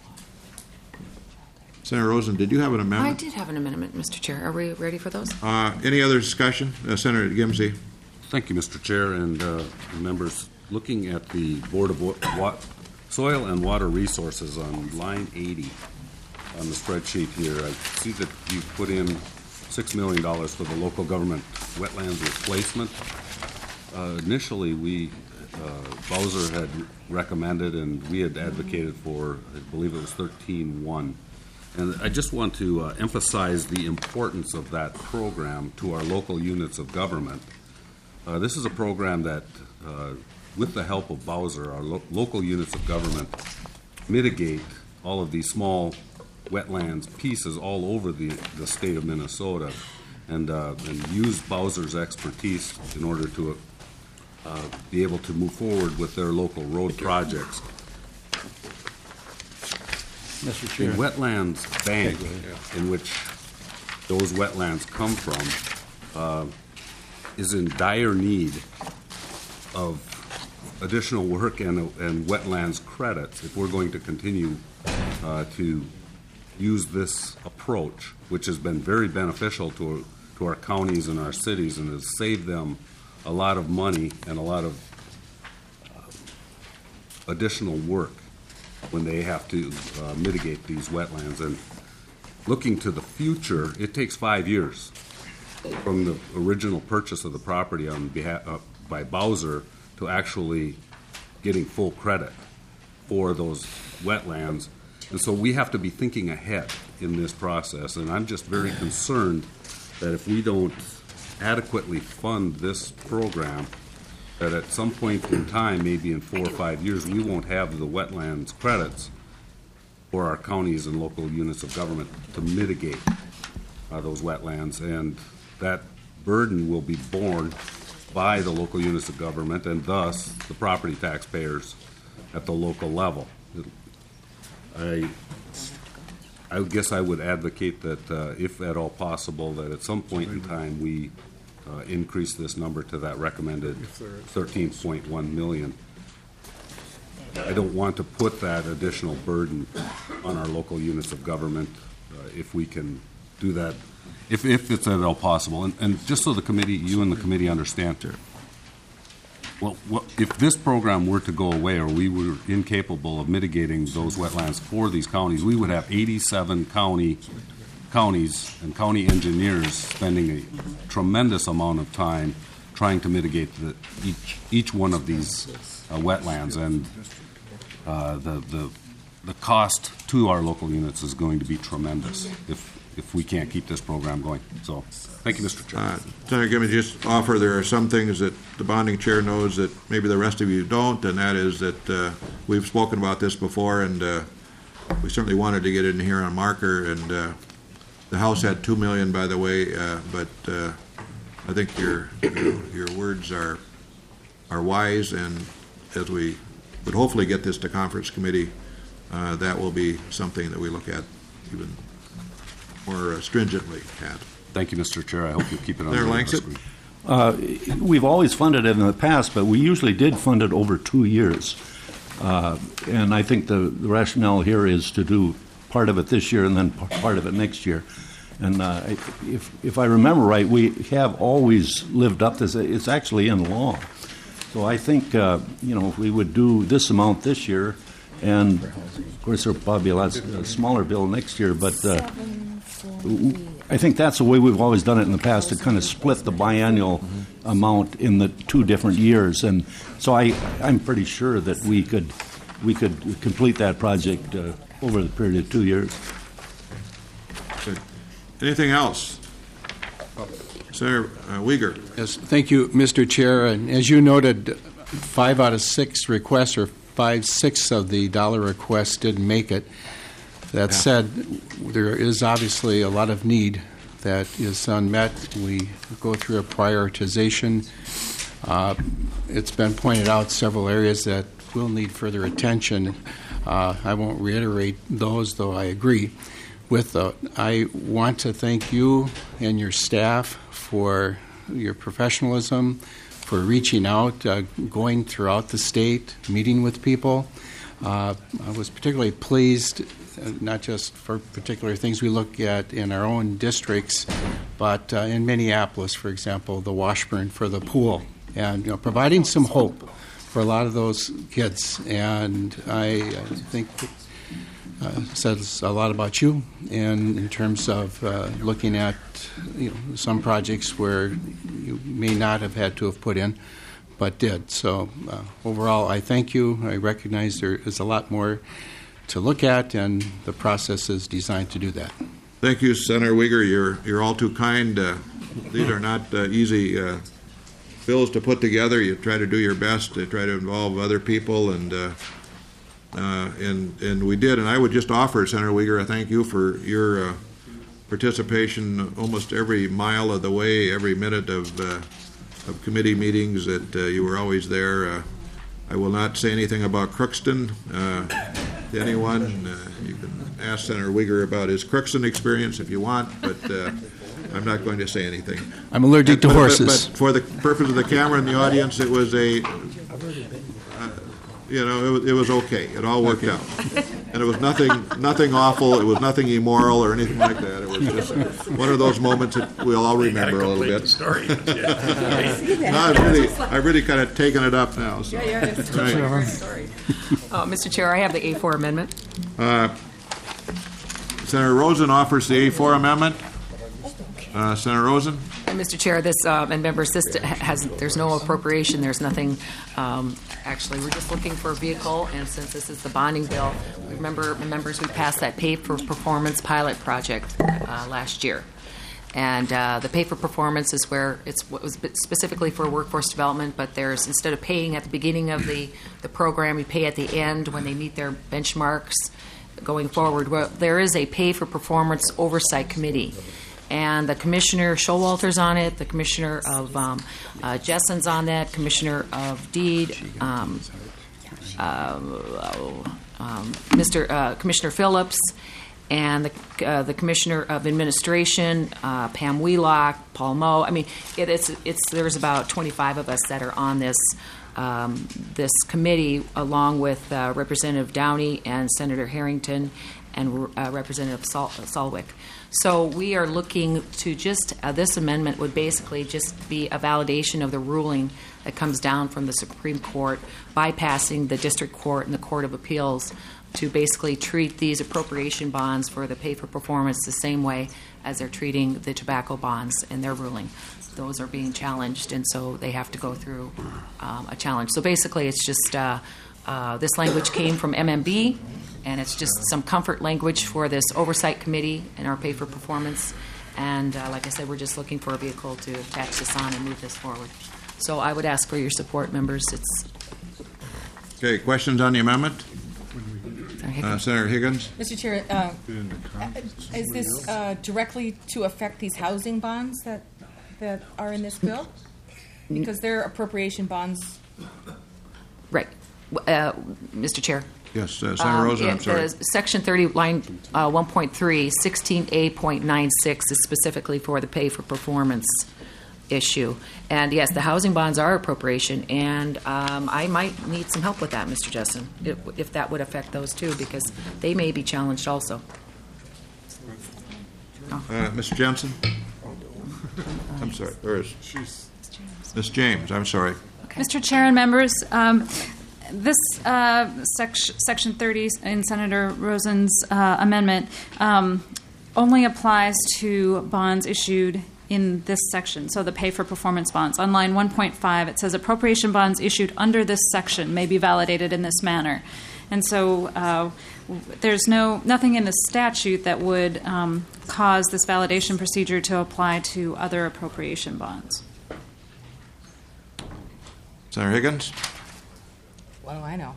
Senator Rosen, did you have an I amendment? did have an amendment, Mister Chair. Are we ready for those? Uh, any other discussion? Uh, Senator Gimsey. Thank you, Mister Chair, and uh, members. Looking at the Board of Wa- Wa- Soil and Water Resources on line eighty on the spreadsheet here, I see that you put in six million dollars for the local government wetlands replacement. Uh, initially, we uh, Bowser had recommended, and we had advocated for, I believe it was thirteen one. And I just want to uh, emphasize the importance of that program to our local units of government. Uh, this is a program that, uh, with the help of Bowser, our lo- local units of government mitigate all of these small wetlands pieces all over the, the state of Minnesota, and, uh, and use Bowser's expertise in order to uh, be able to move forward with their local road projects. Mister Chair. The wetlands bank in which those wetlands come from uh, is in dire need of additional work and, and wetlands credits if we're going to continue uh, to use this approach, which has been very beneficial to, to our counties and our cities and has saved them a lot of money and a lot of uh, additional work when they have to uh, mitigate these wetlands. And looking to the future, it takes five years from the original purchase of the property on behalf uh, by Bowser to actually getting full credit for those wetlands. And so we have to be thinking ahead in this process. And I'm just very concerned that if we don't adequately fund this program, that at some point in time, maybe in four or five years, we won't have the wetlands credits for our counties and local units of government to mitigate uh, those wetlands. And that burden will be borne by the local units of government and thus the property taxpayers at the local level. I, I guess I would advocate that, uh, if at all possible, that at some point in time we uh, increase this number to that recommended thirteen point one million. I don't want to put that additional burden on our local units of government uh, if we can do that, if, if it's at all possible. And, and just so the committee, you and the committee understand, well, what, if this program were to go away or we were incapable of mitigating those wetlands for these counties, we would have eighty-seven county counties and county engineers spending a tremendous amount of time trying to mitigate the, each each one of these uh, wetlands, and uh, the the the cost to our local units is going to be tremendous if if we can't keep this program going. So, thank you, Mister Chair. Uh, Senator Gibbons, just offer there are some things that the bonding chair knows that maybe the rest of you don't, and that is that uh, we've spoken about this before, and uh, we certainly wanted to get it in here on marker. And uh, the House had two million, by the way, uh, but uh, I think your, your your words are are wise, and as we would hopefully get this to conference committee, uh, that will be something that we look at even more stringently at. Thank you, Mister Chair. I hope you keep it on Senator the Langston? screen. Uh, we've always funded it in the past, but we usually did fund it over two years. Uh, and I think the, the rationale here is to do part of it this year and then p- part of it next year. And uh, if, if I remember right, we have always lived up to this. It's actually in law. So I think, uh, you know, if we would do this amount this year, and of course there'll probably be a lot uh, smaller bill next year, but uh, I think that's the way we've always done it in the past, to kind of split the biennial amount in the two different years. And so I, I'm pretty sure that we could, we could complete that project uh, over the period of two years. Good. Anything else? Senator uh, Uyghur. Yes, thank you, Mister Chair. And as you noted, five out of six requests, or five sixths of the dollar requests, didn't make it. That Yeah. said, there is obviously a lot of need that is unmet. We go through a prioritization. Uh, it's been pointed out several areas that will need further attention. Uh, I won't reiterate those, though I agree with those. I want to thank you and your staff for your professionalism, for reaching out, uh, going throughout the state, meeting with people. Uh, I was particularly pleased, uh, not just for particular things we look at in our own districts, but uh, in Minneapolis, for example, the Washburn for the pool, and you know, providing some hope for a lot of those kids. And I, I think it uh, says a lot about you, and in terms of uh, looking at you know, some projects where you may not have had to have put in, but did. So uh, overall, I thank you. I recognize there is a lot more to look at, and the process is designed to do that. Thank you, Senator Uyghur. You're you're all too kind. Uh, these are not uh, easy uh, bills to put together. You try to do your best to try to involve other people, and uh, uh, and and we did. And I would just offer, Senator Uyghur, I thank you for your uh, participation almost every mile of the way, every minute of. Uh, of committee meetings, that uh, you were always there. Uh, I will not say anything about Crookston uh, to anyone. Uh, you can ask Senator Uyghur about his Crookston experience if you want, but uh, I'm not going to say anything. I'm allergic to but, horses. But, but for the purpose of the camera and the audience, it was a, uh, you know, it was, it was okay. It all worked out. And it was nothing, nothing awful. It was nothing immoral or anything like that. It was just one of those moments that we'll all remember a little bit. Story. No, I've really, I've really kind of taken it up now. So. Yeah, yeah, it's Right. a story. Uh, Mister Chair, I have the A four amendment. Uh, Senator Rosen offers the A four amendment. Uh, Senator Rosen. And Mister Chair, this uh, and members, this has there's no appropriation. There's nothing. Um, actually, we're just looking for a vehicle, and since this is the bonding bill, remember, members, we passed that pay for performance pilot project uh, last year. And uh, the pay for performance is where it's what was specifically for workforce development, but there's, instead of paying at the beginning of the, the program, we pay at the end when they meet their benchmarks going forward. Well, there is a pay for performance oversight committee. And the Commissioner Showalter's on it, the Commissioner of um, uh, Jessen's on that, Commissioner of Deed, um, uh, um, Mister Uh, Commissioner Phillips, and the uh, the Commissioner of Administration, uh, Pam Wheelock, Paul Moe. I mean, it, it's it's there's about twenty-five of us that are on this um, this committee, along with uh, Representative Downey and Senator Harrington and uh, Representative Sol- Solwick. So we are looking to just, uh, this amendment would basically just be a validation of the ruling that comes down from the Supreme Court, bypassing the District Court and the Court of Appeals to basically treat these appropriation bonds for the pay for performance the same way as they're treating the tobacco bonds in their ruling. Those are being challenged, and so they have to go through um, a challenge. So basically it's just, uh, uh, this language came from M M B, and it's just some comfort language for this oversight committee and our pay for performance. And uh, like I said, we're just looking for a vehicle to attach this on and move this forward. So I would ask for your support, members. It's Okay, questions on the amendment? Uh, Senator Higgins. Mister Chair, uh, is this uh, directly to affect these housing bonds that that are in this bill? Because they're appropriation bonds. right. Uh, Mister Chair. Yes, uh, Senator Rosen, I'm it- sorry. uh, Section thirty, line uh, one point three, sixteen A point nine six is specifically for the pay for performance issue. And yes, the housing bonds are appropriation, and um, I might need some help with that, Mister Jessen, if, if that would affect those too, because they may be challenged also. Uh, Mister Jensen? I'm sorry, or is Miz James, I'm sorry. Mister Chair and members, um, this uh, sec- Section thirty in Senator Rosen's uh, amendment um, only applies to bonds issued in this section, so the pay for performance bonds. On line one point five, it says appropriation bonds issued under this section may be validated in this manner. And so uh, there's no nothing in the statute that would um, cause this validation procedure to apply to other appropriation bonds. Senator Higgins? What do I know?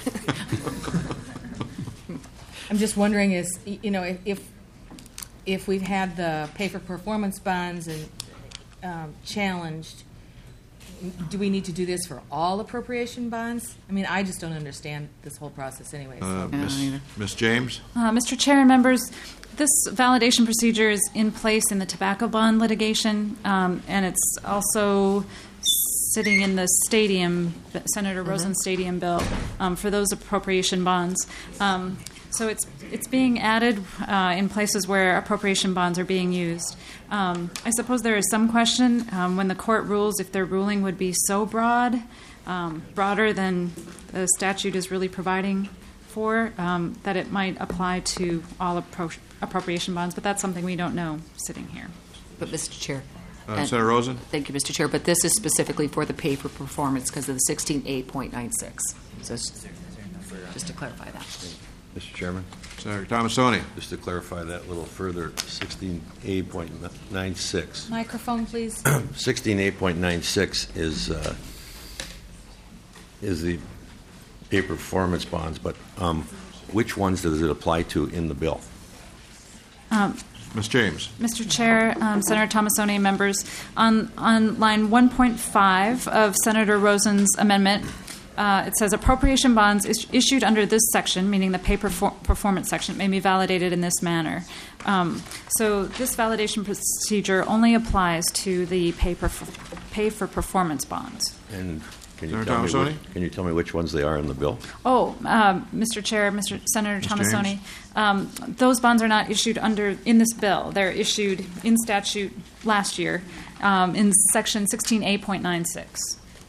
I'm just wondering is, you know, if, if if we've had the pay for performance bonds and um, challenged, do we need to do this for all appropriation bonds? I mean, I just don't understand this whole process anyway. So. Uh, Miz Miz James? Uh, Mister Chair and members, this validation procedure is in place in the tobacco bond litigation, um, and it's also sitting in the stadium, Senator Mm-hmm. Rosen's stadium bill um, for those appropriation bonds. Um, so it's it's being added uh, in places where appropriation bonds are being used. Um, I suppose there is some question um, when the court rules if their ruling would be so broad, um, broader than the statute is really providing for, um, that it might apply to all appro- appropriation bonds, but that's something we don't know sitting here. But, Mister Chair. Uh, and- Senator Rosen? Thank you, Mister Chair. But this is specifically for the pay for performance because of the sixteen A point nine six. So s- just to clarify that. Mister Chairman? Senator Tomassoni? Just to clarify that a little further, sixteen A point nine six. Microphone, please. sixteen A point nine six is, uh, is the pay performance bonds, but um, which ones does it apply to in the bill? Um, Miz James? Mister Chair, um, Senator Tomassoni, and members, on, on line one point five of Senator Rosen's amendment, uh, it says appropriation bonds is issued under this section, meaning the pay perfor- performance section, may be validated in this manner. Um, so this validation procedure only applies to the pay, perf- pay for performance bonds. And can you, Senator tell me Tomassoni? which, can you tell me which ones they are in the bill? Oh, um, Mister Chair, Mister Senator Miz Tomassoni, James? um, those bonds are not issued under in this bill. They're issued in statute last year um, in Section sixteen A point nine six.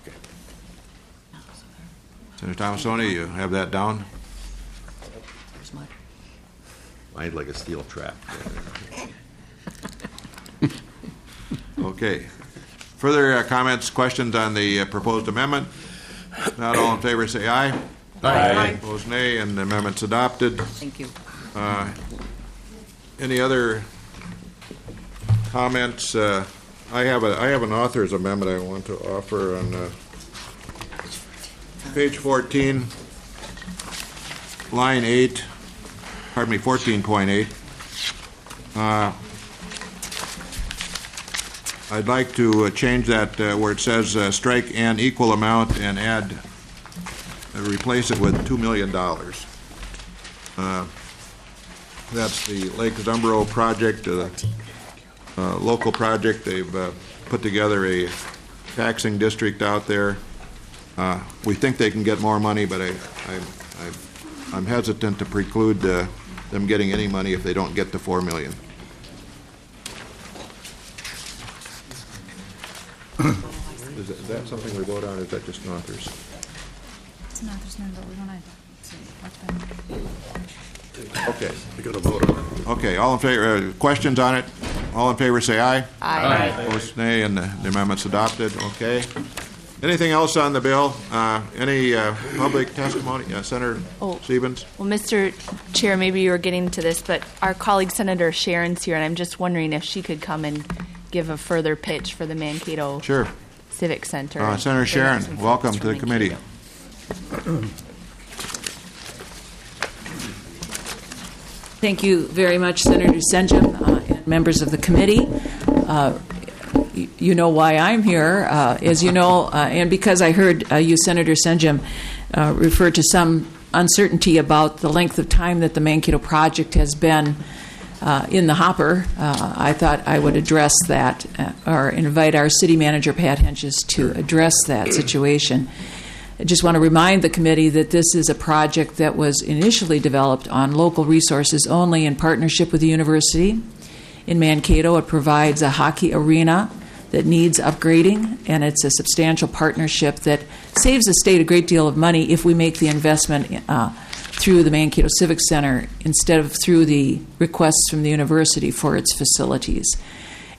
Senator Tomassoni, you have that down? I'd like a steel trap. Okay. Further uh, comments, questions on the uh, proposed amendment? Not all in favor, say aye. Aye. Opposed, nay, and the amendment's adopted. Thank you. Uh, Any other comments? Uh, I have a I have an author's amendment I want to offer on uh, page fourteen, line eight, pardon me, fourteen point eight. Uh, I'd like to uh, change that uh, where it says uh, strike an equal amount and add, uh, replace it with two million dollars. Uh, that's the Lake Zumbro project, uh, uh, local project. They've uh, put together a taxing district out there. Uh, we think they can get more money, but I, I, I, I'm hesitant to preclude uh, them getting any money if they don't get the four million. Is that, is that something we vote on, or is that just an author's? It's not, there's none, but we don't have. Okay. We got to vote on it. Okay, all in favor, uh, questions on it? All in favor, say aye. Aye. Opposed, nay, and the the amendment's adopted, okay. Anything else on the bill? Uh, Any uh, public testimony? Uh, Senator Oh. Stevens? Well, Mister Chair, maybe you were getting to this, but our colleague Senator Sharon's here, and I'm just wondering if she could come and give a further pitch for the Mankato Sure. Civic Center. Uh, Senator Sharon, welcome to the committee. Thank you very much, Senator Senjum, uh, and members of the committee. Uh, y- you know why I'm here, uh, as you know, uh, and because I heard uh, you, Senator Senjum, uh, refer to some uncertainty about the length of time that the Mankato project has been uh, in the hopper. Uh, I thought I would address that, uh, or invite our city manager, Pat Henches, to address that situation. I just want to remind the committee that this is a project that was initially developed on local resources only in partnership with the university. In Mankato, it provides a hockey arena that needs upgrading, and it's a substantial partnership that saves the state a great deal of money if we make the investment uh, through the Mankato Civic Center instead of through the requests from the university for its facilities.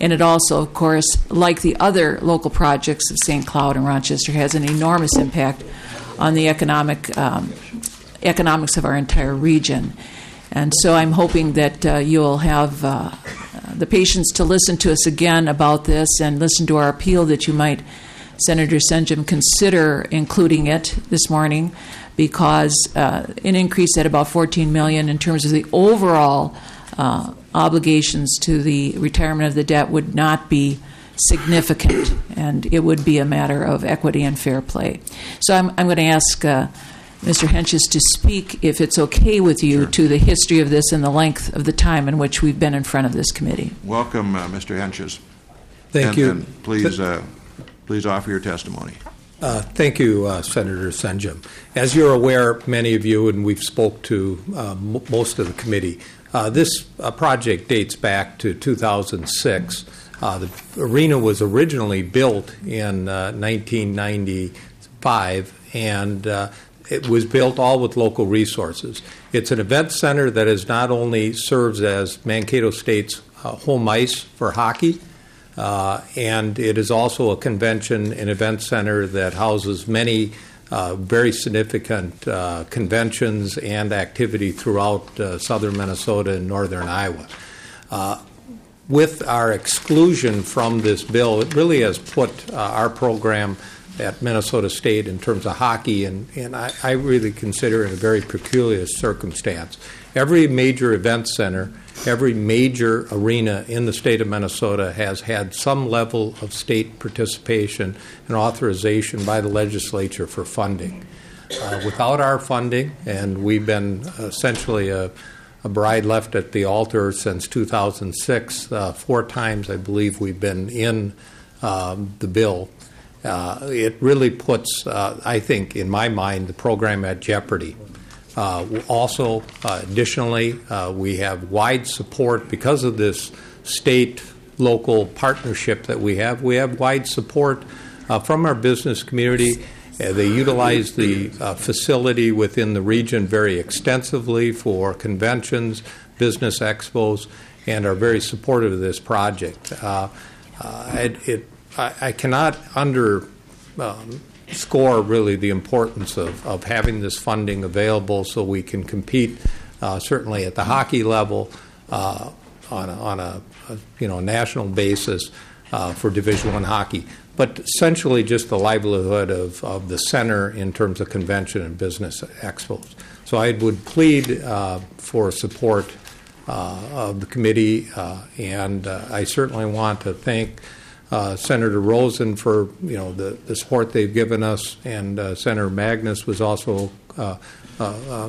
And it also, of course, like the other local projects of Saint Cloud and Rochester, has an enormous impact on the economic um, economics of our entire region. And so I'm hoping that uh, you'll have uh, the patience to listen to us again about this and listen to our appeal that you might, Senator Senjum, consider including it this morning, because uh, an increase at about fourteen million dollars in terms of the overall uh, obligations to the retirement of the debt would not be significant, and it would be a matter of equity and fair play. So I'm, I'm going to ask uh, Mister Henches to speak, if it's okay with you, sure, to the history of this and the length of the time in which we've been in front of this committee. Welcome, uh, Mister Henches. Thank and, you. And please, uh, please offer your testimony. Uh, thank you, uh, Senator Senjum. As you're aware, many of you, and we've spoke to uh, m- most of the committee, uh, this uh, project dates back to two thousand six. Uh, the arena was originally built in uh, nineteen ninety-five, and uh, it was built all with local resources. It's an event center that is not only serves as Mankato State's uh, home ice for hockey, Uh, and it is also a convention and event center that houses many uh, very significant uh, conventions and activity throughout uh, southern Minnesota and northern Iowa. Uh, with our exclusion from this bill, it really has put uh, our program at Minnesota State in terms of hockey, and, and I, I really consider it a very peculiar circumstance. Every major event center, every major arena in the state of Minnesota has had some level of state participation and authorization by the legislature for funding. Uh, without our funding, and we've been essentially a, a bride left at the altar since two thousand six, uh, four times I believe we've been in um, the bill. Uh, it really puts, uh, I think, in my mind, the program at jeopardy. Uh, also, uh, additionally, uh, we have wide support because of this state-local partnership that we have. We have wide support uh, from our business community. Uh, they utilize the uh, facility within the region very extensively for conventions, business expos, and are very supportive of this project. Uh, uh, it, it, I, I cannot under um, score really the importance of, of having this funding available so we can compete uh, certainly at the hockey level uh, on a, on a, a you know national basis uh, for Division One hockey, but essentially just the livelihood of, of the center in terms of convention and business expos. So I would plead uh, for support uh, of the committee, uh, and uh, I certainly want to thank Uh, Senator Rosen for you know the, the support they've given us, and uh, Senator Magnus was also uh, uh, uh,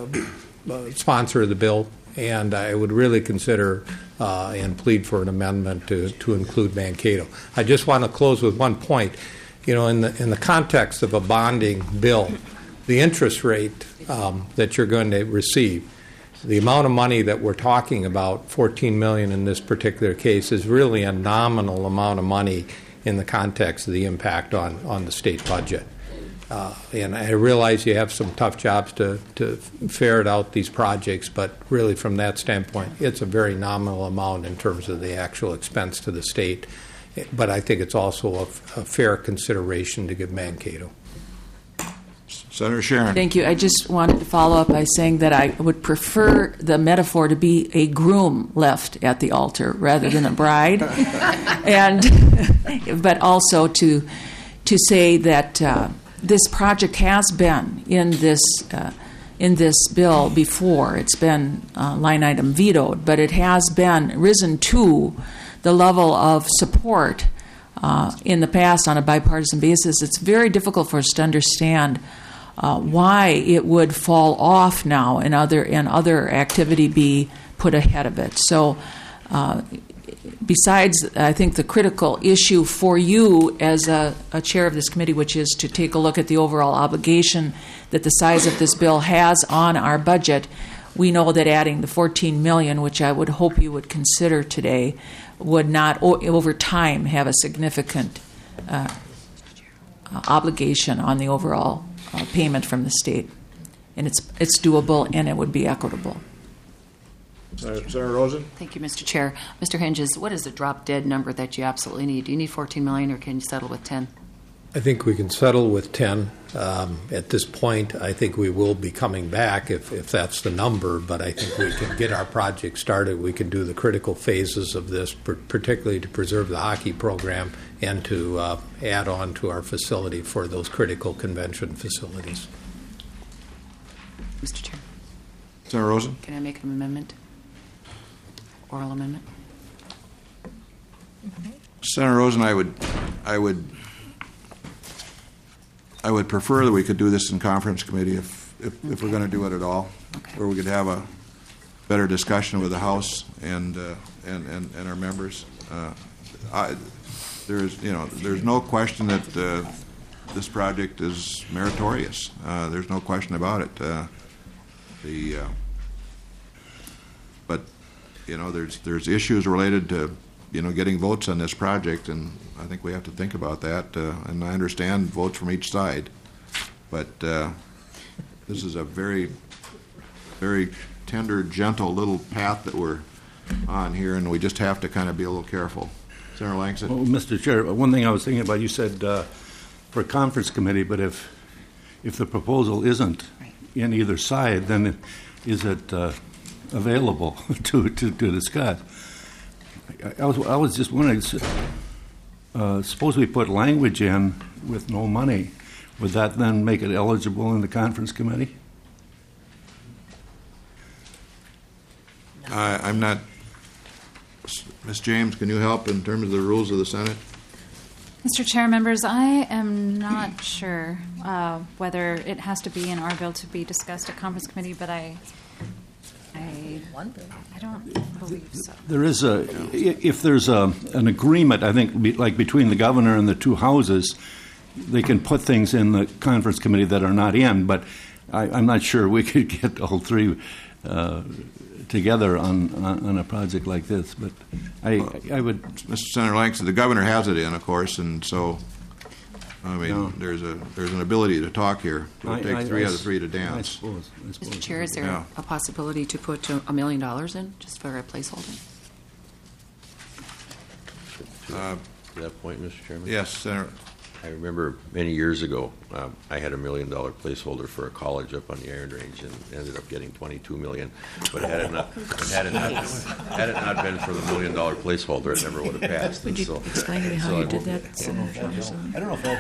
uh, sponsor of the bill, and I would really consider uh, and plead for an amendment to, to include Mankato. I just want to close with one point. You know, in the in the context of a bonding bill, the interest rate um, that you're going to receive, the amount of money that we're talking about, fourteen million dollars in this particular case, is really a nominal amount of money in the context of the impact on, on the state budget. Uh, and I realize you have some tough jobs to, to ferret out these projects, but really from that standpoint, it's a very nominal amount in terms of the actual expense to the state. But I think it's also a, a fair consideration to give Mankato. Senator Sharon. Thank you. I just wanted to follow up by saying that I would prefer the metaphor to be a groom left at the altar rather than a bride, and but also to to say that uh, this project has been in this uh, in this bill before. It's been uh, line item vetoed, but it has been risen to the level of support uh, in the past on a bipartisan basis. It's very difficult for us to understand Uh, why it would fall off now and other and other activity be put ahead of it. So uh, besides, I think, the critical issue for you as a, a chair of this committee, which is to take a look at the overall obligation that the size of this bill has on our budget, we know that adding the fourteen million dollars, which I would hope you would consider today, would not, o- over time, have a significant uh, obligation on the overall Uh, payment from the state, and it's it's doable and it would be equitable. Senator Senator Rosen? Thank you, Mister Chair. Mister Hinges, what is the drop dead number that you absolutely need? Do you need fourteen million dollars or can you settle with ten? I think we can settle with ten. Um, at this point, I think we will be coming back if, if that's the number, but I think we can get our project started. We can do the critical phases of this, particularly to preserve the hockey program and to uh, add on to our facility for those critical convention facilities. Mister Chair. Senator Rosen? Can I make an amendment? Oral amendment? Senator Rosen, I would, I would, I would prefer that we could do this in conference committee if, if, okay. if we're going to do it at all, okay. where we could have a better discussion with the House and uh, and, and, and our members. Uh, I, there's, you know, there's no question that uh, this project is meritorious. Uh, there's no question about it. Uh, the, uh, but you know, there's there's issues related to, you know, getting votes on this project, and I think we have to think about that. Uh, and I understand votes from each side, but uh, this is a very, very tender, gentle little path that we're on here, and we just have to kind of be a little careful. Senator Langston? Well, Mister Chair, one thing I was thinking about, you said uh, for a conference committee, but if if the proposal isn't in either side, then is it uh, available to, to, to discuss? I, I was I was just wondering, uh, suppose we put language in with no money, would that then make it eligible in the conference committee? Uh, I'm not. Miz James, can you help in terms of the rules of the Senate? Mister Chair, members, I am not sure uh, whether it has to be in our bill to be discussed at conference committee, but I, I, I don't believe so. There is a, if there's a, an agreement, I think, be, like between the governor and the two houses, they can put things in the conference committee that are not in, but I, I'm not sure we could get all three uh, together on, on on a project like this. But I well, I would, Mister Senator Langston, the governor has it in, of course, and so I mean no. there's a there's an ability to talk here. It would take I, three I, out of three to I dance. suppose, I suppose. Mister Chair, is there yeah. a possibility to put a million dollars in just for a placeholder? Uh, to that point, Mister Chairman? Yes, Senator. I remember many years ago, um, I had a million dollar placeholder for a college up on the Iron Range and ended up getting twenty-two million. But had it not, had it not, had it not been for the million dollar placeholder, it never would have passed. Would you so, explain to me how so you I did won't- that, Senator Johnson? I don't know if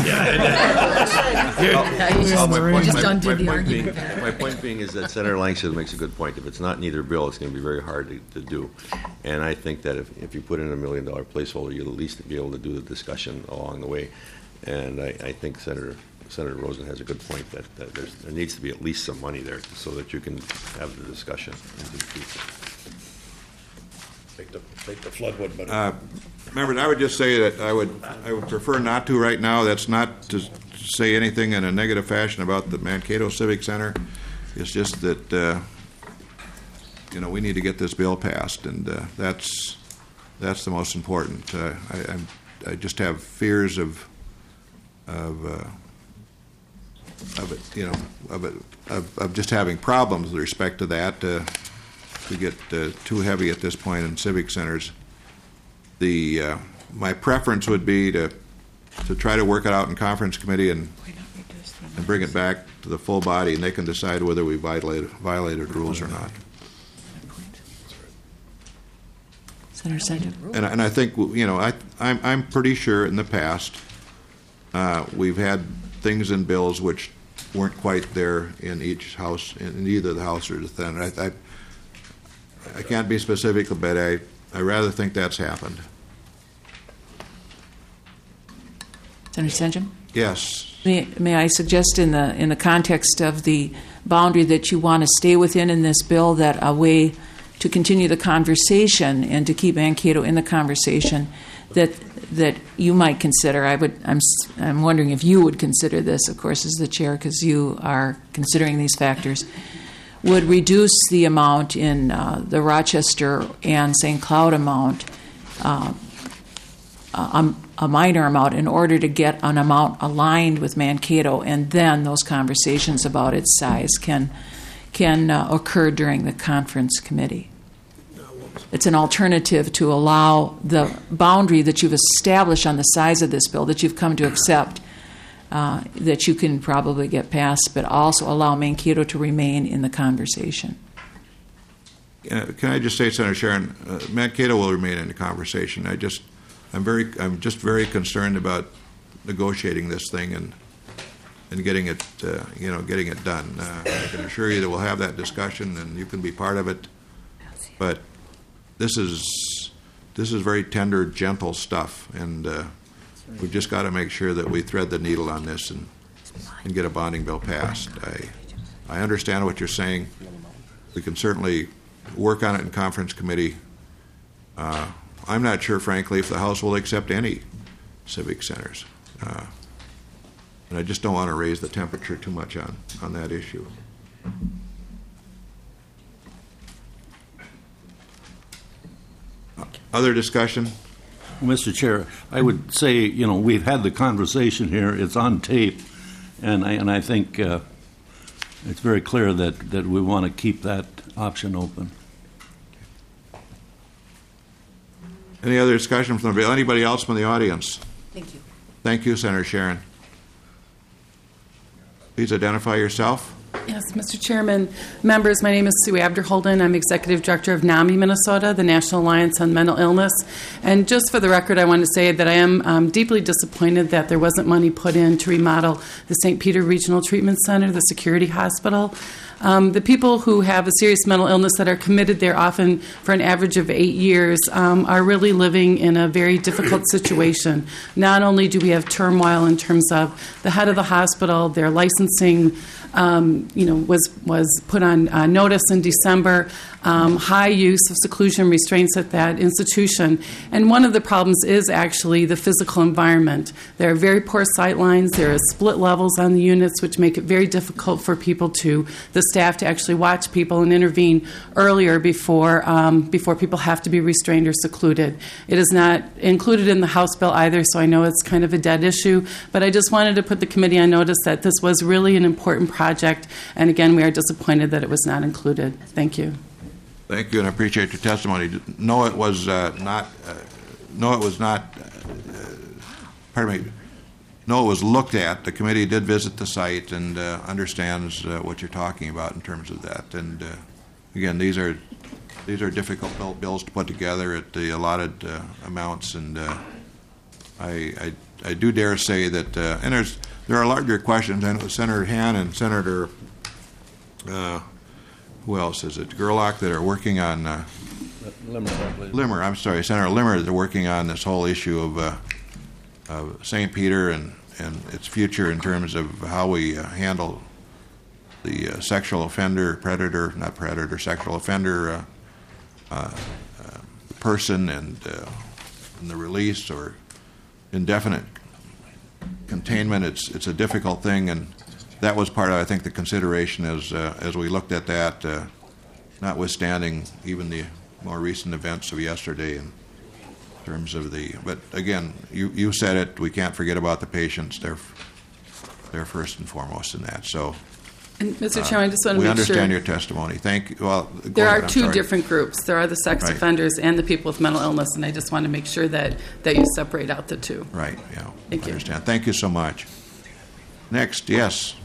that. My point- just my- undid my the point argument. being- My point being is that Senator Langston makes a good point. If it's not in either bill, it's going to be very hard to, to do. And I think that if, if you put in a million dollar placeholder, you'll at least be able to do the discussion along the way. And I, I think Senator Senator Rosen has a good point that, that there's, there needs to be at least some money there so that you can have the discussion into the future. Take the, take the floodwood money. Uh, members, I would just say that I would I would prefer not to right now. That's not to say anything in a negative fashion about the Mankato Civic Center. It's just that uh, you know we need to get this bill passed, and uh, that's that's the most important. Uh, I, I'm, I just have fears of of uh, of it, you know, of it, of, of just having problems with respect to that. Uh, to get uh, too heavy at this point in civic centers. The uh, my preference would be to to try to work it out in conference committee and and bring it back to the full body, and they can decide whether we violated violated rules or not. Senator Sanger. And, and I think, you know, I, I'm, I'm pretty sure in the past uh, we've had things in bills which weren't quite there in each house, in either the House or the Senate. I, I, I can't be specific, but I, I rather think that's happened. Senator Senjum? Yes. May, may I suggest in the in the context of the boundary that you want to stay within in this bill, that a way to continue the conversation and to keep Mankato in the conversation that that you might consider. I would. I'm. I'm wondering if you would consider this, of course, as the chair, because you are considering these factors. Would reduce the amount in uh, the Rochester and Saint Cloud amount, uh, a, a minor amount, in order to get an amount aligned with Mankato, and then those conversations about its size can can uh, occur during the conference committee. it's an alternative to allow the boundary that you've established on the size of this bill that you've come to accept, uh, that you can probably get past, but also allow Mankato to remain in the conversation. Uh, can I just say, Senator Sharon, uh, Mankato will remain in the conversation. I just, I'm very, I'm just very concerned about negotiating this thing and and getting it, uh, you know, getting it done. Uh, I can assure you that we'll have that discussion, and you can be part of it. But this is this is very tender, gentle stuff, and uh, we've just got to make sure that we thread the needle on this and and get a bonding bill passed. I I understand what you're saying. We can certainly work on it in conference committee. Uh, I'm not sure, frankly, if the House will accept any civic centers. Uh, and I just don't want to raise the temperature too much on, on that issue. Uh, other discussion? Mister Chair, I would say, you know, we've had the conversation here. It's on tape, and I, and I think uh, it's very clear that, that we want to keep that option open. Any other discussion from the bill? Anybody else from the audience? Thank you. Thank you, Senator Sharon. Please identify yourself. Yes, Mister Chairman, members, my name is Sue Abderholden. I'm Executive Director of NAMI Minnesota, the National Alliance on Mental Illness. And just for the record, I want to say that I am um, deeply disappointed that there wasn't money put in to remodel the Saint Peter Regional Treatment Center, the Security Hospital. Um, the people who have a serious mental illness that are committed there often for an average of eight years um, are really living in a very difficult situation. Not only do we have turmoil in terms of the head of the hospital, their licensing Um, you know, was was put on uh, notice in December. Um, high use of seclusion restraints at that institution, and one of the problems is actually the physical environment. There are very poor sight lines. There are split levels on the units, which make it very difficult for people to, the staff, to actually watch people and intervene earlier before um, before people have to be restrained or secluded. It is not included in the House bill either, so I know it's kind of a dead issue. But I just wanted to put the committee on notice that this was really an important project. Project, and again, we are disappointed that it was not included. Thank you. Thank you, and I appreciate your testimony. No, it was uh, not. Uh, no, it was not. Uh, pardon me. No, it was looked at. The committee did visit the site and uh, understands uh, what you're talking about in terms of that. And uh, again, these are these are difficult bills to put together at the allotted uh, amounts, and uh, I, I I do dare say that. Uh, and there's. There are larger questions, and it was Senator Hann and Senator, uh, who else is it, Gerlach, that are working on, uh, Limmer, Limmer, I'm sorry, Senator Limmer, that are working on this whole issue of, uh, of Saint Peter and, and its future in terms of how we uh, handle the uh, sexual offender, predator, not predator, sexual offender uh, uh, uh, person and, uh, and the release or indefinite containment. It's it's a difficult thing, and that was part of, I think, the consideration as uh, as we looked at that, uh, notwithstanding even the more recent events of yesterday in terms of the. But again, you you said it. We can't forget about the patients. They're they're first and foremost in that. So. And Mister Chairman, I just want to we make understand sure your testimony. Thank you. Well, there ahead, are two sorry. different groups. There are the sex Right. offenders and the people with mental illness, and I just want to make sure that, that you separate out the two. Right. Yeah. Thank I you. understand. Thank you so much. Next, yes.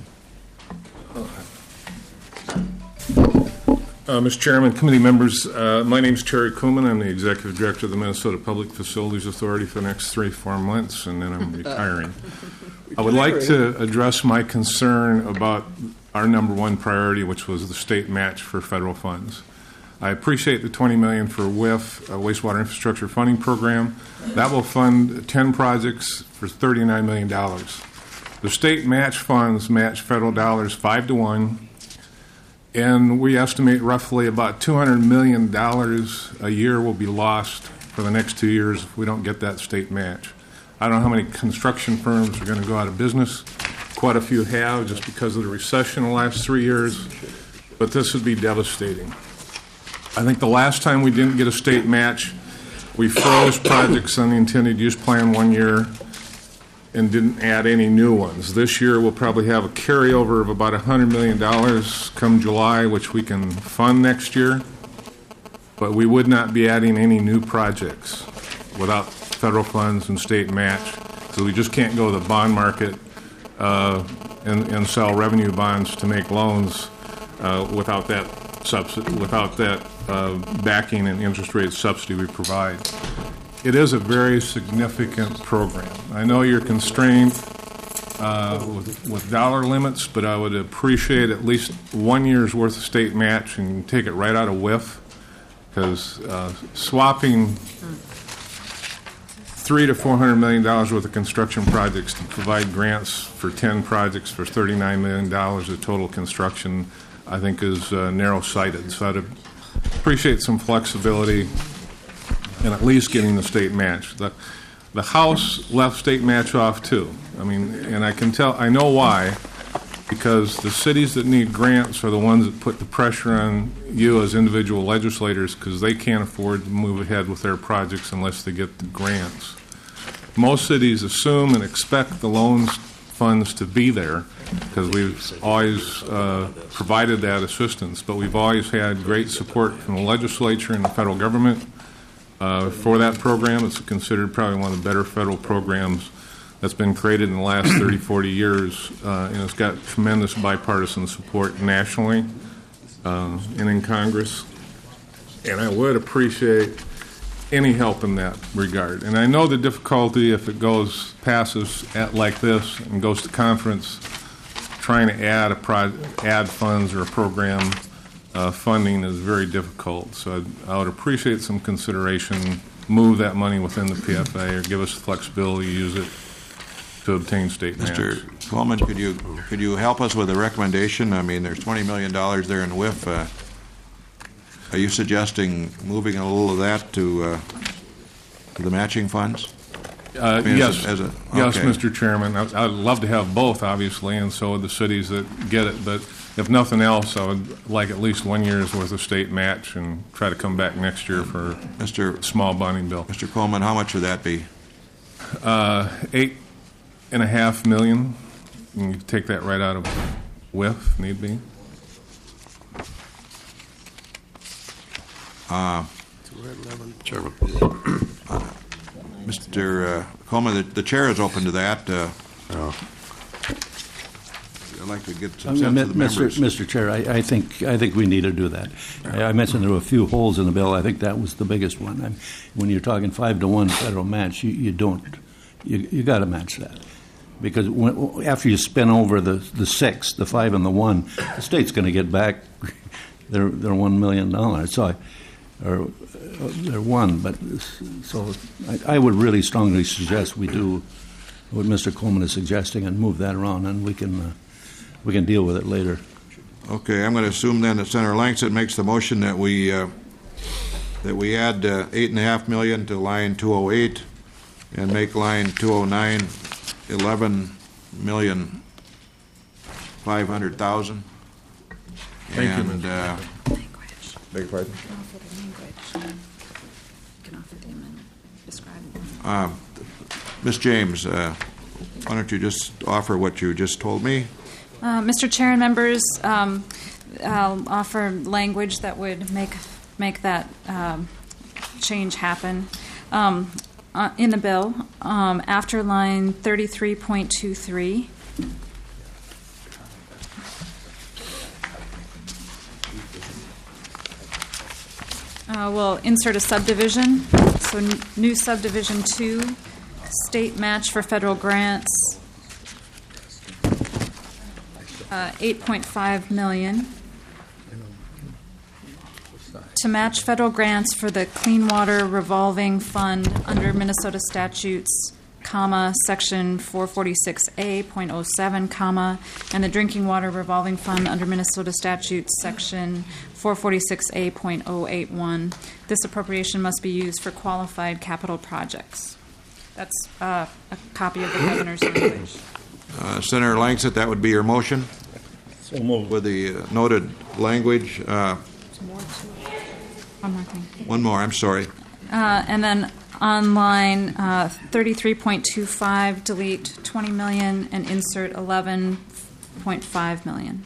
Uh, Mister Chairman, committee members, uh, my name is Terry Kuhlman. I'm the Executive Director of the Minnesota Public Facilities Authority for the next three, four months, and then I'm retiring. I would like to address my concern about our number one priority, which was the state match for federal funds. I appreciate the twenty million dollars for W I F, uh, Wastewater Infrastructure Funding Program. That will fund ten projects for thirty-nine million dollars. The state match funds match federal dollars five to one, and we estimate roughly about two hundred million dollars a year will be lost for the next two years if we don't get that state match. I don't know how many construction firms are going to go out of business. Quite a few have just because of the recession in the last three years, but this would be devastating. I think the last time we didn't get a state match, we froze projects on the intended use plan one year and didn't add any new ones. This year we'll probably have a carryover of about one hundred million dollars come July, which we can fund next year. but we would not be adding any new projects without federal funds and state match. So we just can't go to the bond market uh, and, and sell revenue bonds to make loans uh, without that subsidy, without that uh, backing and interest rate subsidy we provide. It is a very significant program. I know you're constrained uh, with, with dollar limits, but I would appreciate at least one year's worth of state match and take it right out of W I F, because uh, swapping three to four hundred million dollars worth of construction projects to provide grants for ten projects for thirty-nine million dollars of total construction, I think is uh, narrow-sighted. So I'd appreciate some flexibility and at least getting the state match. The, the House left state match off too. I mean, and I can tell, I know why, because the cities that need grants are the ones that put the pressure on you as individual legislators, because they can't afford to move ahead with their projects unless they get the grants. Most cities assume and expect the loans funds to be there because we've always uh, provided that assistance, but we've always had great support from the legislature and the federal government uh, for that program. It's considered probably one of the better federal programs that's been created in the last thirty, forty years, uh, and it's got tremendous bipartisan support nationally uh, and in Congress. And I would appreciate any help in that regard. And I know the difficulty if it goes, passes at like this and goes to conference, trying to add a pro- add funds or a program uh, funding is very difficult. So I'd, I would appreciate some consideration, move that money within the P F A or give us the flexibility to use it to obtain state match. Mister Coleman, could you could you help us with a recommendation? I mean, there's twenty million dollars there in W I F. Uh, are you suggesting moving a little of that to, uh, to the matching funds? Uh, I mean, yes, as a, as a, yes, okay. Mister Chairman. I, I'd love to have both, obviously, and so would the cities that get it. But if nothing else, I would like at least one year's worth of state match and try to come back next year for Mister small bonding bill. Mister Coleman, how much would that be? Uh, eight and a half million. You can take that right out of W I F, need be. Uh, Chairman. Uh, Mister Uh, Coleman, the, the chair is open to that. Uh, I'd like to get some I sense mean, of the Mister members. Mister Chair, I, I think I think we need to do that. I, I mentioned there were a few holes in the bill. I think that was the biggest one. I, when you're talking five to one federal match, you, you don't you you got to match that, because when, after you spin over the the six, the five, and the one, the state's going to get back their their one million dollars. So, I, or uh, they're one, but so I, I would really strongly suggest we do what Mister Coleman is suggesting and move that around, and we can. Uh, We can deal with it later. Okay, I'm going to assume then that Senator Langston makes the motion that we uh, that we add uh, eight and a half million to line two oh eight and make line two oh nine eleven million five hundred thousand. Thank you, and, uh, beg your pardon. Uh, Miz James, uh, why don't you just offer what you just told me? Uh, Mister Chair and members, um, I'll offer language that would make make that um, change happen. Um, uh, in the bill, um, after line thirty-three point two three, uh, we'll insert a subdivision. So n- new subdivision two, state match for federal grants. Uh, eight point five million dollars to match federal grants for the Clean Water Revolving Fund under Minnesota statutes, comma, section four forty-six A point oh seven, comma, and the Drinking Water Revolving Fund under Minnesota statutes, section four forty-six A point oh eight one. This appropriation must be used for qualified capital projects. That's uh, a copy of the governor's language. Uh, Senator Langston, that would be your motion? So moved. With the uh, noted language. Uh, One more thing. one more, I'm sorry. Uh, and then on line uh, thirty-three point two five, delete twenty million and insert eleven point five million.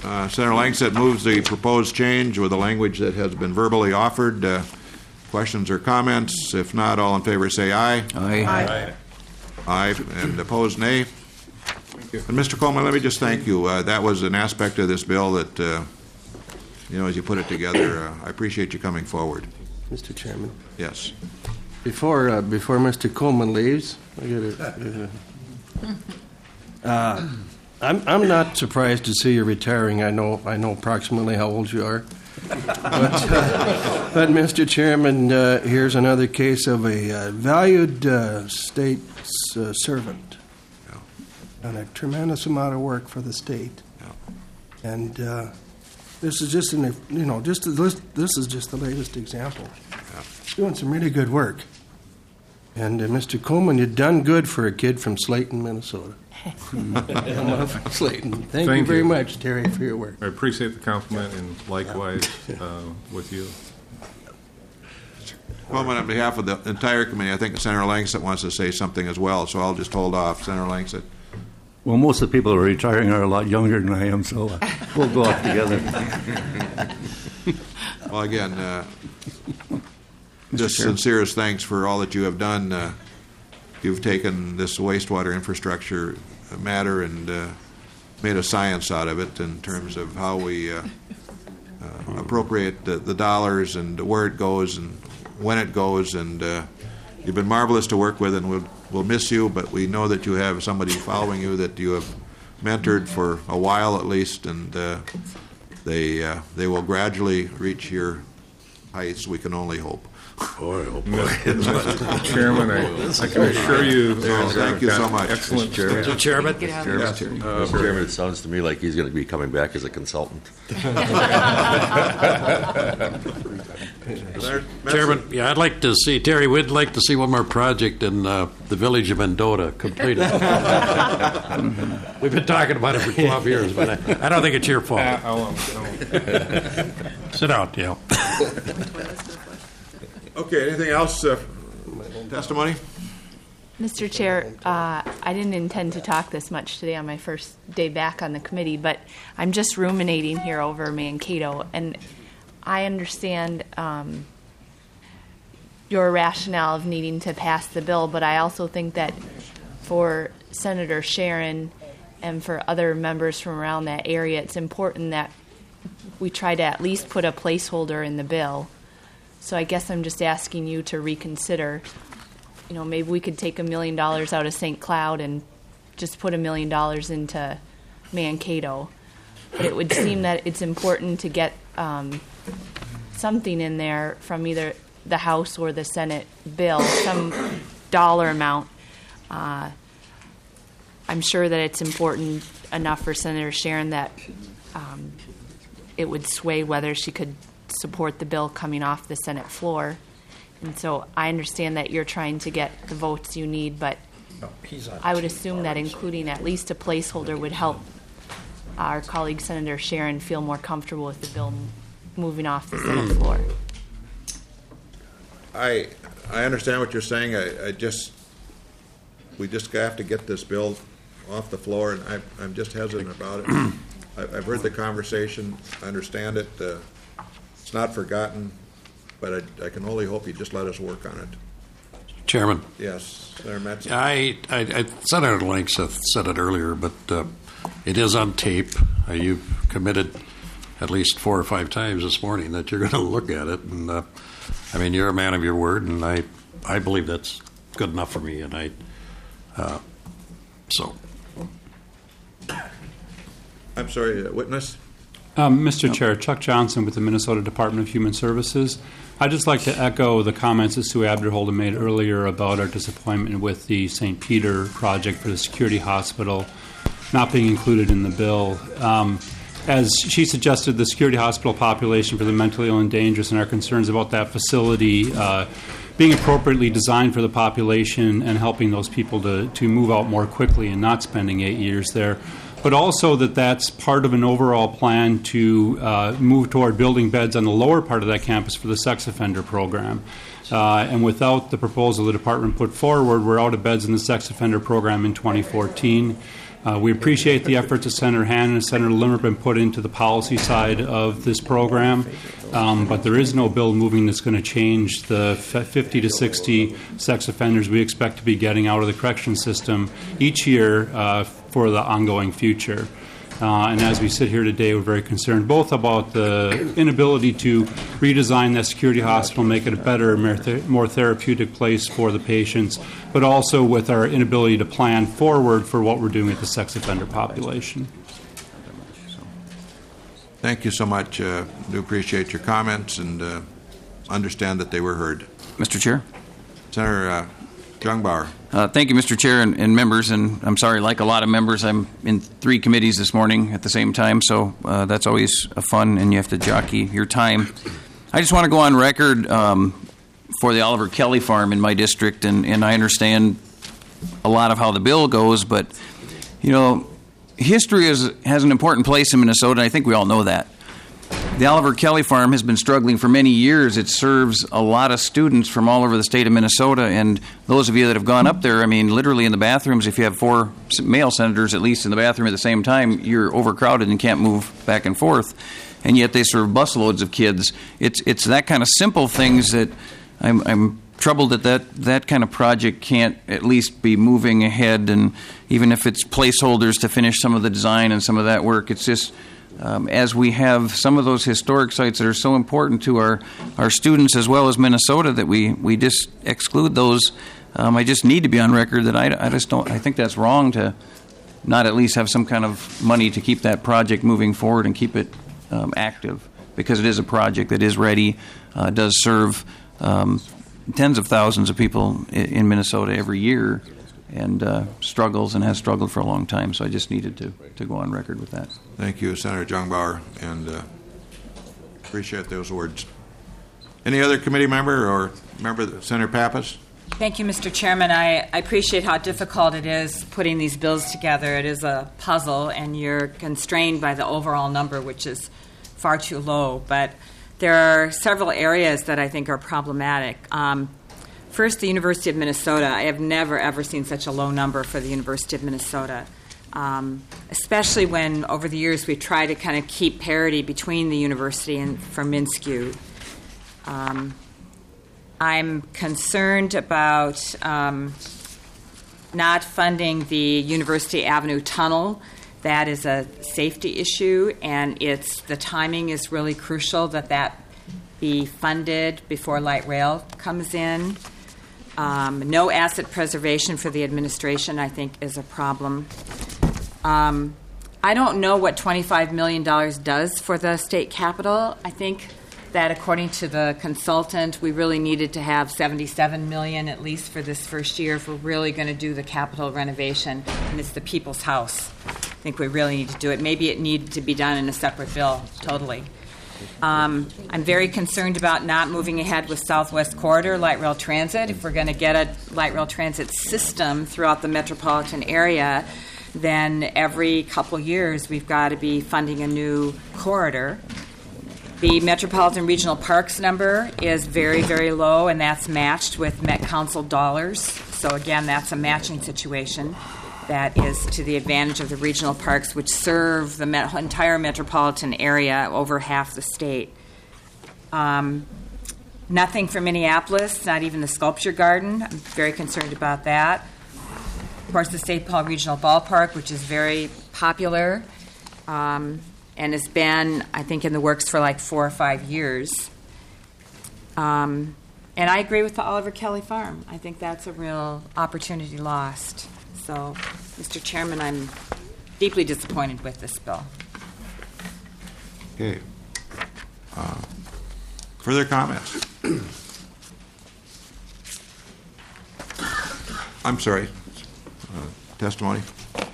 Uh, Senator Langsett moves the proposed change with the language that has been verbally offered. Uh, questions or comments? If not, all in favor say aye. Aye. Aye. Aye. And opposed, nay. And Mister Coleman, let me just thank you. Uh, that was an aspect of this bill that, uh, you know, as you put it together, uh, I appreciate you coming forward. Mister Chairman. Yes. Before uh, before Mister Coleman leaves, I gotta, uh, uh, I'm I'm not surprised to see you retiring. I know I know approximately how old you are, but, uh, but Mister Chairman, uh, here's another case of a uh, valued uh, state uh, servant, yeah. Done a tremendous amount of work for the state, yeah. and uh, this is just an you know just this this is just the latest example. Yeah. Doing some really good work. And uh, Mister Coleman, you've done good for a kid from Slayton, Minnesota. from Slayton. Thank, Thank you very you. much, Terry, for your work. I appreciate the compliment, and likewise uh, with you. Coleman, on behalf of the entire committee, I think Senator Langsett wants to say something as well, so I'll just hold off. Senator Langsett. Well, most of the people who are retiring are a lot younger than I am, so uh, we'll go off together. Well, again, uh, just sincerest thanks for all that you have done. Uh, you've taken this wastewater infrastructure matter and uh, made a science out of it in terms of how we uh, uh, appropriate the, the dollars and where it goes and when it goes. And uh, you've been marvelous to work with, and we'll, we'll miss you, but we know that you have somebody following you that you have mentored for a while at least, and uh, they, uh, they will gradually reach your heights, we can only hope. Boy, oh boy. Mister Chairman, I, I can assure you. Yes, thank you so much. Excellent. Mister Chairman. Mister Chairman. Chairman. Yes. Uh, Mister Chairman, it sounds to me like he's going to be coming back as a consultant. Chairman, yeah, I'd like to see, Terry, we'd like to see one more project in uh, the village of Mendota completed. We've been talking about it for twelve years, but I, I don't think it's your fault. Uh, I won't, I won't. Sit down, yeah. Okay, anything else? Uh, testimony? Mister Chair, uh, I didn't intend to talk this much today on my first day back on the committee, but I'm just ruminating here over Mankato, and I understand um, your rationale of needing to pass the bill, but I also think that for Senator Sharon and for other members from around that area, it's important that we try to at least put a placeholder in the bill. So I guess I'm just asking you to reconsider. You know, maybe we could take a million dollars out of Saint Cloud and just put a million dollars into Mankato. But it would seem that it's important to get um, something in there from either the House or the Senate bill, some dollar amount. Uh, I'm sure that it's important enough for Senator Sharon that um, it would sway whether she could support the bill coming off the Senate floor. And so I understand that you're trying to get the votes you need, but I would assume that including at least a placeholder would help our colleague Senator Sharon feel more comfortable with the bill moving off the Senate floor. I I understand what you're saying. I, I just we just have to get this bill off the floor, and I, I'm just hesitant about it. I, I've heard the conversation. I understand it. Uh, It's not forgotten, but I, I can only hope you just let us work on it. Chairman. Yes, Senator Metz. I, I, I Senator Langseth said it earlier, but uh, it is on tape. Uh, you've committed at least four or five times this morning that you're going to look at it, and uh, I mean you're a man of your word, and I, I believe that's good enough for me, and I, uh, so. I'm sorry, uh, witness. Um, Mister Chair, Chuck Johnson with the Minnesota Department of Human Services. I'd just like to echo the comments that Sue Abderholden made earlier about our disappointment with the Saint Peter project for the security hospital not being included in the bill. Um, as she suggested, the security hospital population for the mentally ill and dangerous and our concerns about that facility uh, being appropriately designed for the population and helping those people to, to move out more quickly and not spending eight years there. But also that that's part of an overall plan to uh, move toward building beds on the lower part of that campus for the sex offender program. Uh, and without the proposal the department put forward, we're out of beds in the sex offender program in twenty fourteen. Uh, we appreciate the efforts that Senator Hannan and Senator Limmerman put into the policy side of this program, um, but there is no bill moving that's going to change the fifty to sixty sex offenders we expect to be getting out of the correction system each year uh, for the ongoing future. Uh, and as we sit here today, we're very concerned both about the inability to redesign that security hospital, make it a better, more therapeutic place for the patients, but also with our inability to plan forward for what we're doing with the sex offender population. Thank you so much. Uh, do appreciate your comments and uh, understand that they were heard. Mister Chair? Senator uh, Jungbauer. Uh, thank you, Mister Chair and, and members. And I'm sorry, like a lot of members, I'm in three committees this morning at the same time, so uh, that's always a fun, and you have to jockey your time. I just want to go on record um, for the Oliver Kelly Farm in my district, and, and I understand a lot of how the bill goes, but, you know, history is, has an important place in Minnesota, and I think we all know that. The Oliver Kelly Farm has been struggling for many years. It serves a lot of students from all over the state of Minnesota, and those of you that have gone up there, I mean, literally in the bathrooms, if you have four male senators at least in the bathroom at the same time, you're overcrowded and can't move back and forth, and yet they serve busloads of kids. It's it's that kind of simple things that I'm, I'm troubled that, that that kind of project can't at least be moving ahead, and even if it's placeholders to finish some of the design and some of that work, it's just... Um, as we have some of those historic sites that are so important to our, our students as well as Minnesota that we, we just exclude those. Um, I just need to be on record that I, I just don't, I think that's wrong to not at least have some kind of money to keep that project moving forward and keep it um, active, because it is a project that is ready, uh, does serve um, tens of thousands of people in, in Minnesota every year, and uh, struggles and has struggled for a long time. So I just needed to, to go on record with that. Thank you, Senator Jungbauer, and uh, appreciate those words. Any other committee member or member, Senator Pappas? Thank you, Mister Chairman. I, I appreciate how difficult it is putting these bills together. It is a puzzle, and you're constrained by the overall number, which is far too low. But there are several areas that I think are problematic. Um, First, the University of Minnesota. I have never, ever seen such a low number for the University of Minnesota, um, especially when, over the years, we try to kind of keep parity between the university and for MnSCU. Um, I'm concerned about um, not funding the University Avenue Tunnel. That is a safety issue, and it's the timing is really crucial that that be funded before light rail comes in. Um, no asset preservation for the administration, I think, is a problem. Um, I don't know what twenty-five million dollars does for the state capitol. I think that, according to the consultant, we really needed to have seventy-seven million dollars at least for this first year if we're really going to do the capitol renovation, and it's the people's house. I think we really need to do it. Maybe it needed to be done in a separate bill, totally. Um, I'm very concerned about not moving ahead with Southwest Corridor light rail transit. If we're going to get a light rail transit system throughout the metropolitan area, then every couple years we've got to be funding a new corridor. The Metropolitan Regional Parks number is very, very low, and that's matched with Met Council dollars. So again, that's a matching situation that is to the advantage of the regional parks, which serve the met- entire metropolitan area, over half the state. Um, nothing for Minneapolis, not even the sculpture garden. I'm very concerned about that. Of course, the Saint Paul Regional Ballpark, which is very popular um, and has been, I think, in the works for like four or five years. Um, and I agree with the Oliver Kelly Farm. I think that's a real opportunity lost. So, Mister Chairman, I'm deeply disappointed with this bill. Okay. Uh, further comments? I'm sorry. Uh, testimony?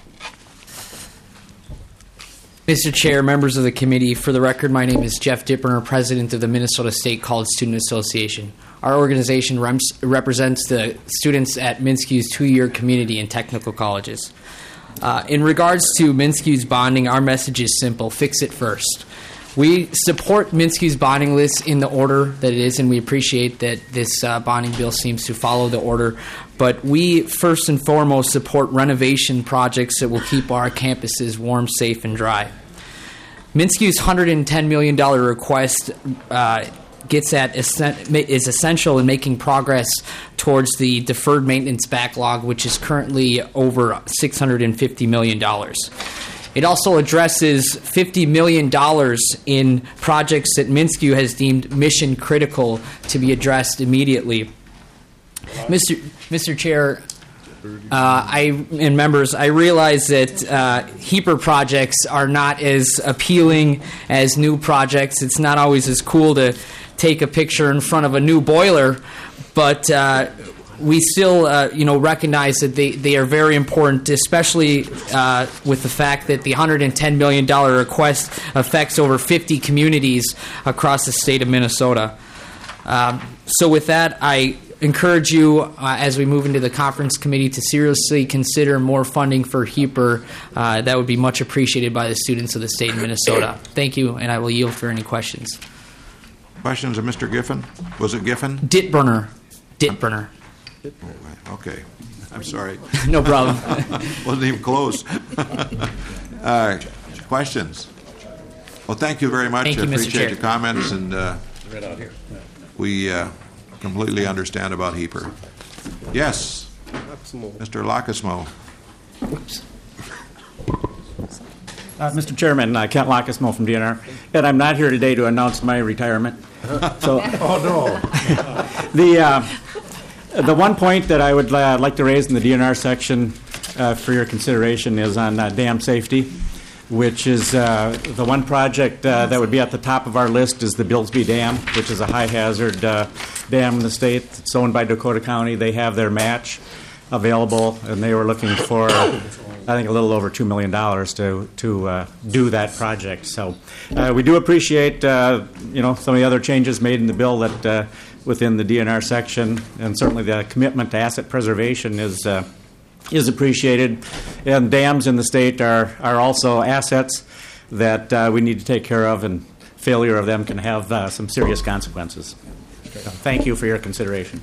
Mister Chair, members of the committee, for the record, my name is Jeff Dipperner, President of the Minnesota State College Student Association. Our organization rem- represents the students at MnSCU's two-year community and technical colleges. Uh, in regards to MnSCU's bonding, our message is simple: fix it first. We support Minsky's bonding list in the order that it is, and we appreciate that this uh, bonding bill seems to follow the order. But we first and foremost support renovation projects that will keep our campuses warm, safe, and dry. Minsky's one hundred ten million dollars request uh, gets at is essential in making progress towards the deferred maintenance backlog, which is currently over six hundred fifty million dollars. It also addresses fifty million dollars in projects that Minsky has deemed mission critical to be addressed immediately. Mister Mister Chair, uh, I and members, I realize that uh, HEAPR projects are not as appealing as new projects. It's not always as cool to take a picture in front of a new boiler, but uh, we still, uh, you know, recognize that they, they are very important, especially uh, with the fact that the one hundred ten million dollars request affects over fifty communities across the state of Minnesota. Um, so with that, I encourage you, uh, as we move into the conference committee, to seriously consider more funding for HEAPR. Uh, that would be much appreciated by the students of the state of Minnesota. Thank you, and I will yield for any questions. Questions of Mister Giffen? Was it Giffen? Ditburner. Ditburner. Okay. I'm sorry. No problem. Wasn't even close. uh, questions? Well, thank you very much. Thank you, I Mister appreciate Chair. your comments, and uh, Right out here. we uh, completely understand about HEAPR. Yes, Mister Lockismo. Uh, Mister Chairman, uh, Kent Lockismo from D N R, and I'm not here today to announce my retirement. So, Oh, no. the uh, the one point that I would uh, like to raise in the D N R section uh, for your consideration is on uh, dam safety, which is uh, the one project uh, that would be at the top of our list is the Billsby Dam, which is a high hazard uh, dam in the state. It's owned by Dakota County. They have their match available, and they were looking for, I think, a little over two million dollars to to uh, do that project. So uh, we do appreciate, uh, you know, some of the other changes made in the bill that uh, within the D N R section, and certainly the commitment to asset preservation is uh, is appreciated. And dams in the state are are also assets that uh, we need to take care of, and failure of them can have uh, some serious consequences. So thank you for your consideration.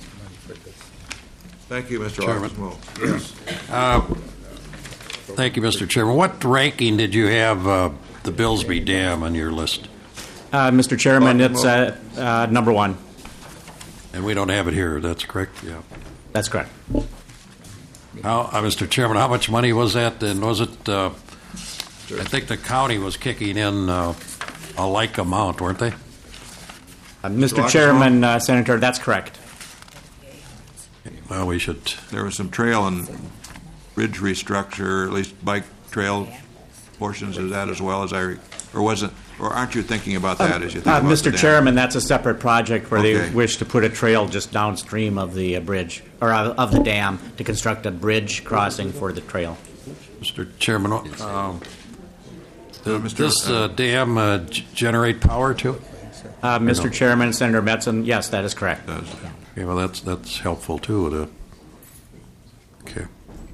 Thank you, Mister Chairman. Lockismo. Yes. Uh, Thank you, Mister Chairman. What ranking did you have uh, the Billsby Dam on your list? Uh, Mister Chairman, it's uh, uh, number one. And we don't have it here. That's correct. Yeah, that's correct. How, uh, Mister Chairman, how much money was that? And was it? Uh, I think the county was kicking in uh, a like amount, weren't they? Uh, Mister Chairman, uh, Senator, that's correct. Well, we should. There was some trail and bridge restructure, at least bike trail portions of that as well as I, re- or was it, or aren't you thinking about that as you think Uh, about Mister the dam? Chairman, that's a separate project where Okay. they wish to put a trail just downstream of the uh, bridge, or of, of the dam, to construct a bridge crossing for the trail. Mister Chairman, um, Uh, does this uh, dam uh, g- generate power too? Uh, Mister No. Chairman, Senator Metzen, yes, that is correct. Okay, well, that's that's helpful too. To, okay.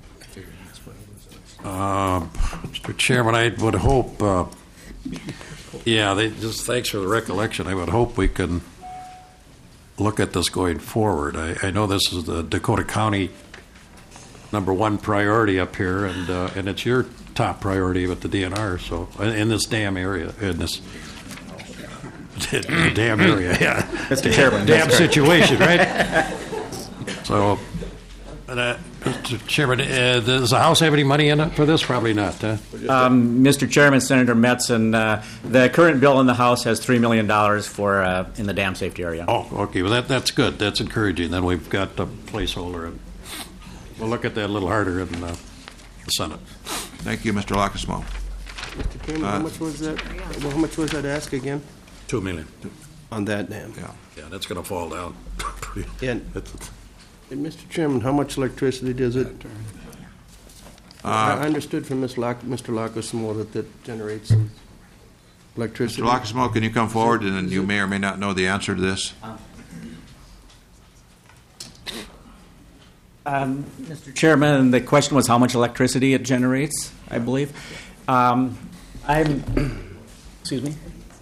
Uh, Mister Chairman, I would hope. Uh, yeah, they just thanks for the recollection. I would hope we can look at this going forward. I, I know this is the Dakota County number one priority up here, and uh, and it's your top priority with the D N R. So in, in this dam area, in this damn area, yeah, Mister Chairman, damn that's correct. situation, right? So, uh, Mister Chairman, uh, does the House have any money in it for this? Probably not. Huh? Um, Mister Chairman, Senator Metzen, uh, the current bill in the House has three million dollars for uh, in the dam safety area. Oh, okay. Well, that that's good. That's encouraging. Then we've got a placeholder, and we'll look at that a little harder in uh, the Senate. Thank you, Mister Lockismo. Mister Chairman, Uh, how much was that? Well, how much was that ask again? Two million. On that dam? Yeah. Yeah, that's going to fall down. And, and Mister Chairman, how much electricity does it? I I understood from Miz Lock, Mister Lockismo that that generates some electricity. Mister Lockismo, can you come forward, and then you may or may not know the answer to this. Um, Mister Chairman, the question was how much electricity it generates, I believe. Um, I'm, excuse me?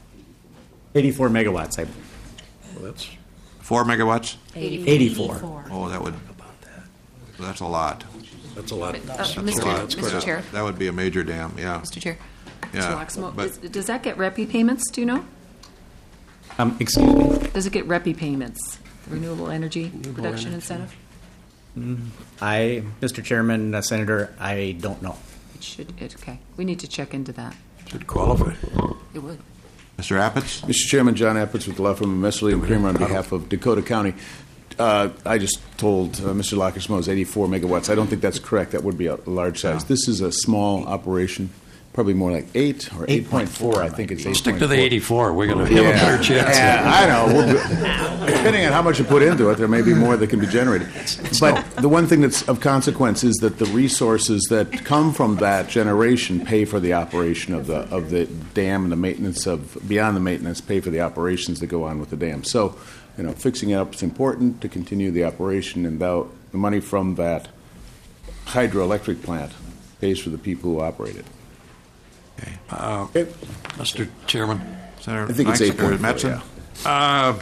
eighty-four megawatts, I Well, that's four megawatts. eighty-four. Oh, that would. That's a lot. That's a lot. Uh, That's a Mister lot. Mister That- Chair. That would be a major dam. Yeah. Mister Chair. Yeah, Mister Waxmo, but- is- does that get REPI payments, do you know? Um, excuse me? Does it get REPI payments, renewable energy production energy. incentive? Mm, I, Mister Chairman, uh, Senator, I don't know. It should, it, okay. We need to check into that. Should qualify. It would. Mister Appetz? Mister Chairman, John Appetz with the law firm of Messerly and Kramer on behalf of Dakota County. Uh, I just told uh, Mister Lockersmo is eighty-four megawatts. I don't think that's correct. That would be a large size. This is a small operation, probably more like eight or eight point four. I think it's eight. Stick to the eighty-four. We're going to Yeah. have a better chance. Yeah, I know. We're, depending on how much you put into it, there may be more that can be generated. But the one thing that's of consequence is that the resources that come from that generation pay for the operation of the of the dam and the maintenance of beyond the maintenance pay for the operations that go on with the dam. So, you know, fixing it up is important to continue the operation, and the the money from that hydroelectric plant pays for the people who operate it. Uh, Mister Chairman. Senator I think it's eight point four, Metzen? Uh,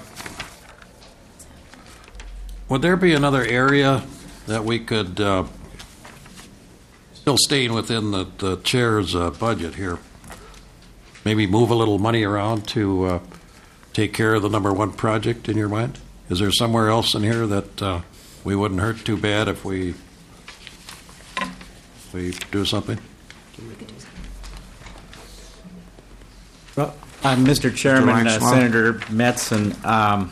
would there be another area that we could, uh, still staying within the, the chair's uh, budget here, maybe move a little money around to uh, take care of the number one project in your mind? Is there somewhere else in here that uh, we wouldn't hurt too bad if we we do something? Well, uh, Mister Chairman, uh, Waxman? Senator Metzen, um,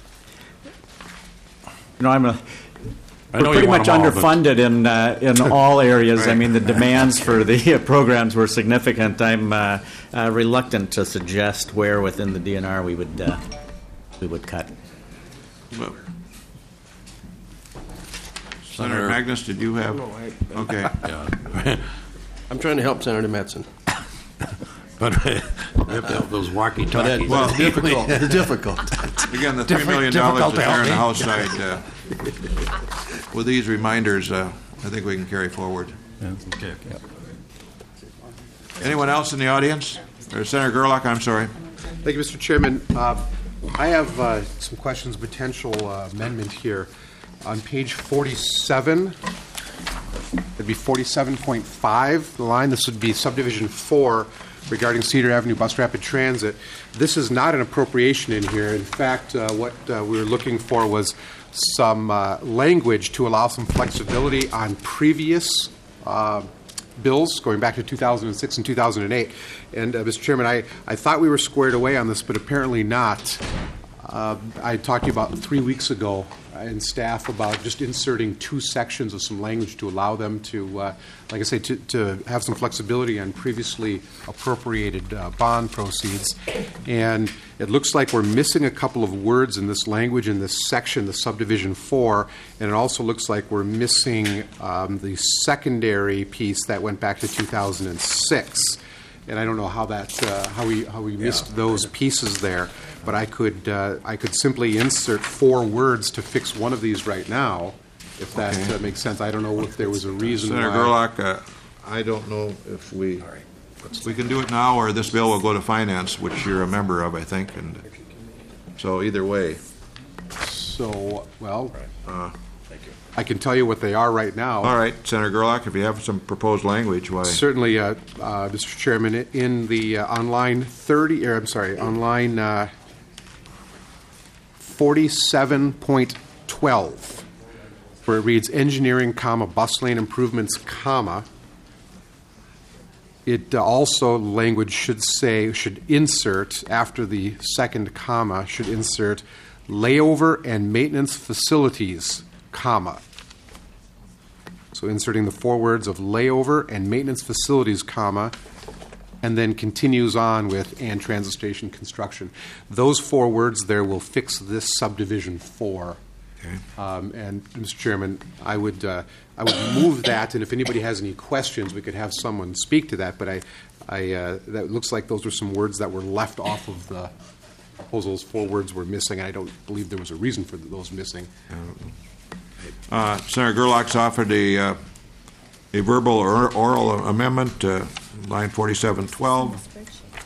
you know, I'm a, I we're know you pretty want much them all, but- underfunded in uh, in all areas. I Right. mean, the demands for the uh, programs were significant. I'm uh, uh, reluctant to suggest where within the D N R we would uh, we would cut. Senator Magnus, did you have? No, I- Okay. Yeah. I'm trying to help Senator Metzen. But we have to have those walkie-talkies. Well, difficult. They're difficult. Again, the three Diffi- million dollars difficult that's to there on the help House me. side. Uh, with these reminders, uh, I think we can carry forward. Okay. Anyone else in the audience? Or Senator Gerlach, I'm sorry. Thank you, Mister Chairman. Uh, I have uh, some questions, potential uh, amendment here. On page forty-seven, it'd be forty-seven point five, the line, this would be subdivision four regarding Cedar Avenue Bus Rapid Transit. This is not an appropriation in here. In fact, uh, what uh, we were looking for was some uh, language to allow some flexibility on previous uh, bills going back to two thousand six and two thousand eight. And, uh, Mister Chairman, I, I thought we were squared away on this, but apparently not. Uh, I talked to you about three weeks ago uh, in staff about just inserting two sections of some language to allow them to, uh, like I say, to, to have some flexibility on previously appropriated uh, bond proceeds. And it looks like we're missing a couple of words in this language in this section, the subdivision four, and it also looks like we're missing um, the secondary piece that went back to two thousand six. And I don't know how that uh, how we how we missed those pieces there, but I could uh, I could simply insert four words to fix one of these right now, if that Okay. uh, makes sense. I don't know if there was a reason. Senator why. Gerlach, uh, I don't know if we we can do it now, or this bill will go to finance, which you're a member of, I think, and so either way. So well, uh, I can tell you what they are right now. All right, Senator Gerlach, if you have some proposed language, why? Certainly, uh, uh, Mister Chairman, in the uh, on line thirty, or I'm sorry, on line uh, forty-seven point twelve, where it reads engineering, comma, bus lane improvements, comma. It uh, also, language should say, should insert, after the second comma, should insert layover and maintenance facilities, comma. So inserting the four words of layover and maintenance facilities, comma, and then continues on with and transit station construction. Those four words there will fix this subdivision four. Okay. Um, and Mister Chairman, I would uh, I would move that, and if anybody has any questions, we could have someone speak to that. But I, I uh, that looks like those were some words that were left off of the proposals. Four words were missing, and I don't believe there was a reason for those missing. Uh, Senator Gerlach's offered a, uh, a verbal or oral amendment, uh, line forty-seven twelve.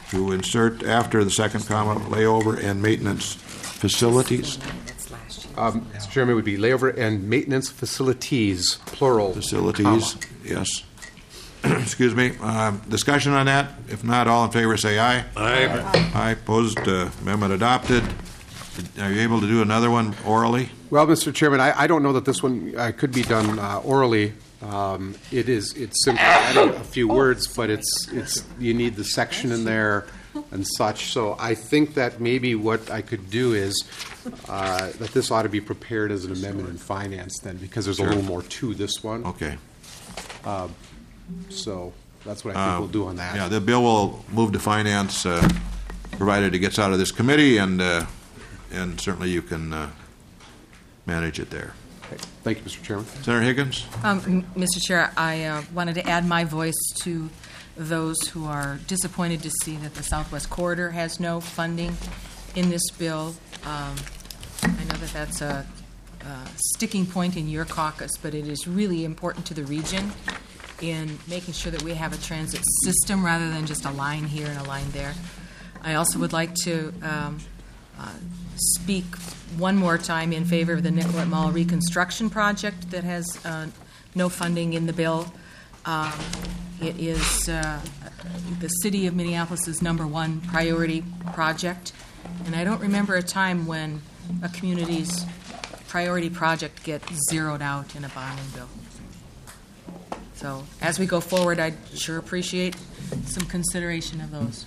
to insert after the second comma layover and maintenance facilities. Um, Mister Chairman, it would be layover and maintenance facilities, plural. Facilities, comma. yes. Excuse me. Um, discussion on that? If not, all in favor say aye. Aye. Aye. Opposed? Uh, amendment adopted. Are you able to do another one orally? Well, Mister Chairman, I, I don't know that this one uh, could be done uh, orally. Um, it is it's simply adding a few words, but it's it's you need the section in there and such. So I think that maybe what I could do is uh, that this ought to be prepared as an amendment in finance then, because there's Sure. a little more to this one. Okay. Uh, so that's what I think Uh, we'll do on that. Yeah, the bill will move to finance, uh, provided it gets out of this committee, and uh, and certainly you can uh, manage it there. Okay. Thank you, Mister Chairman. Senator Higgins? Um, M- Mister Chair, I uh, wanted to add my voice to those who are disappointed to see that the Southwest Corridor has no funding in this bill. Um, I know that that's a, a sticking point in your caucus, but it is really important to the region in making sure that we have a transit system rather than just a line here and a line there. I also would like to um, uh, speak one more time in favor of the Nicollet Mall reconstruction project that has uh, no funding in the bill. Um, it is uh, the city of Minneapolis's number one priority project, and I don't remember a time when a community's priority project gets zeroed out in a bonding bill. So as we go forward, I'd sure appreciate some consideration of those.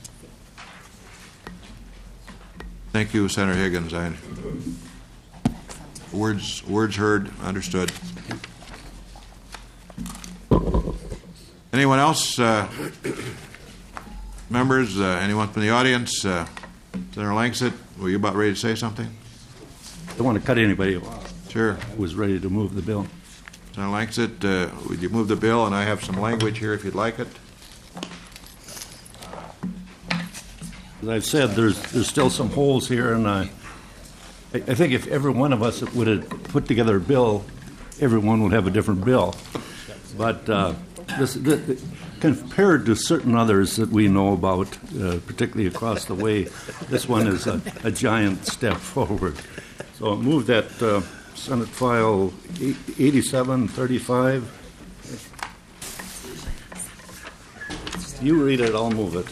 Thank you, Senator Higgins. I, words, words heard, understood. Anyone else? Uh, members? Uh, anyone from the audience? Uh, Senator Langsett, were you about ready to say something? I don't want to cut anybody off. Sure. I was ready to move the bill. Senator Langsett, uh, would you move the bill? And I have some language here if you'd like it. As I've said, there's there's still some holes here, and I, I I think if every one of us would have put together a bill, everyone would have a different bill. But uh, this, this, compared to certain others that we know about, uh, particularly across the way, this one is a, a giant step forward. So I move that uh, Senate File eighty-seven thirty-five. You read it, I'll move it.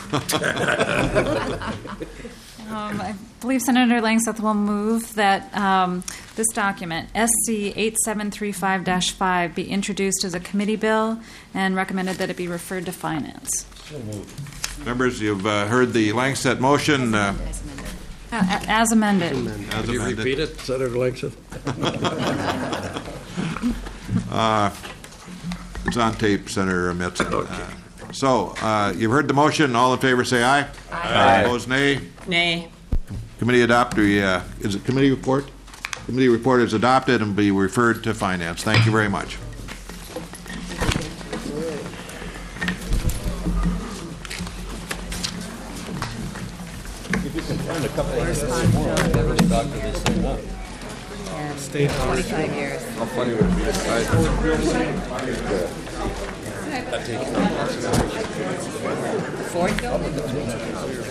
Um, I believe Senator Langseth will move that um, this document, S C eight seven three five dash five, be introduced as a committee bill and recommended that it be referred to finance. Members, you've uh, heard the Langsett motion. Uh, Uh, a- as amended. As Could you amended. repeat it, Senator Langseth? uh, it's on tape, Senator Metz. Uh, so, uh, you've heard the motion. All in favor say aye. Aye. Opposed, nay. Nay. Committee adopt, or, uh, is it committee report? Committee report is adopted and be referred to finance. Thank you very much. State twenty-five years. How funny would it be if I Ford, though?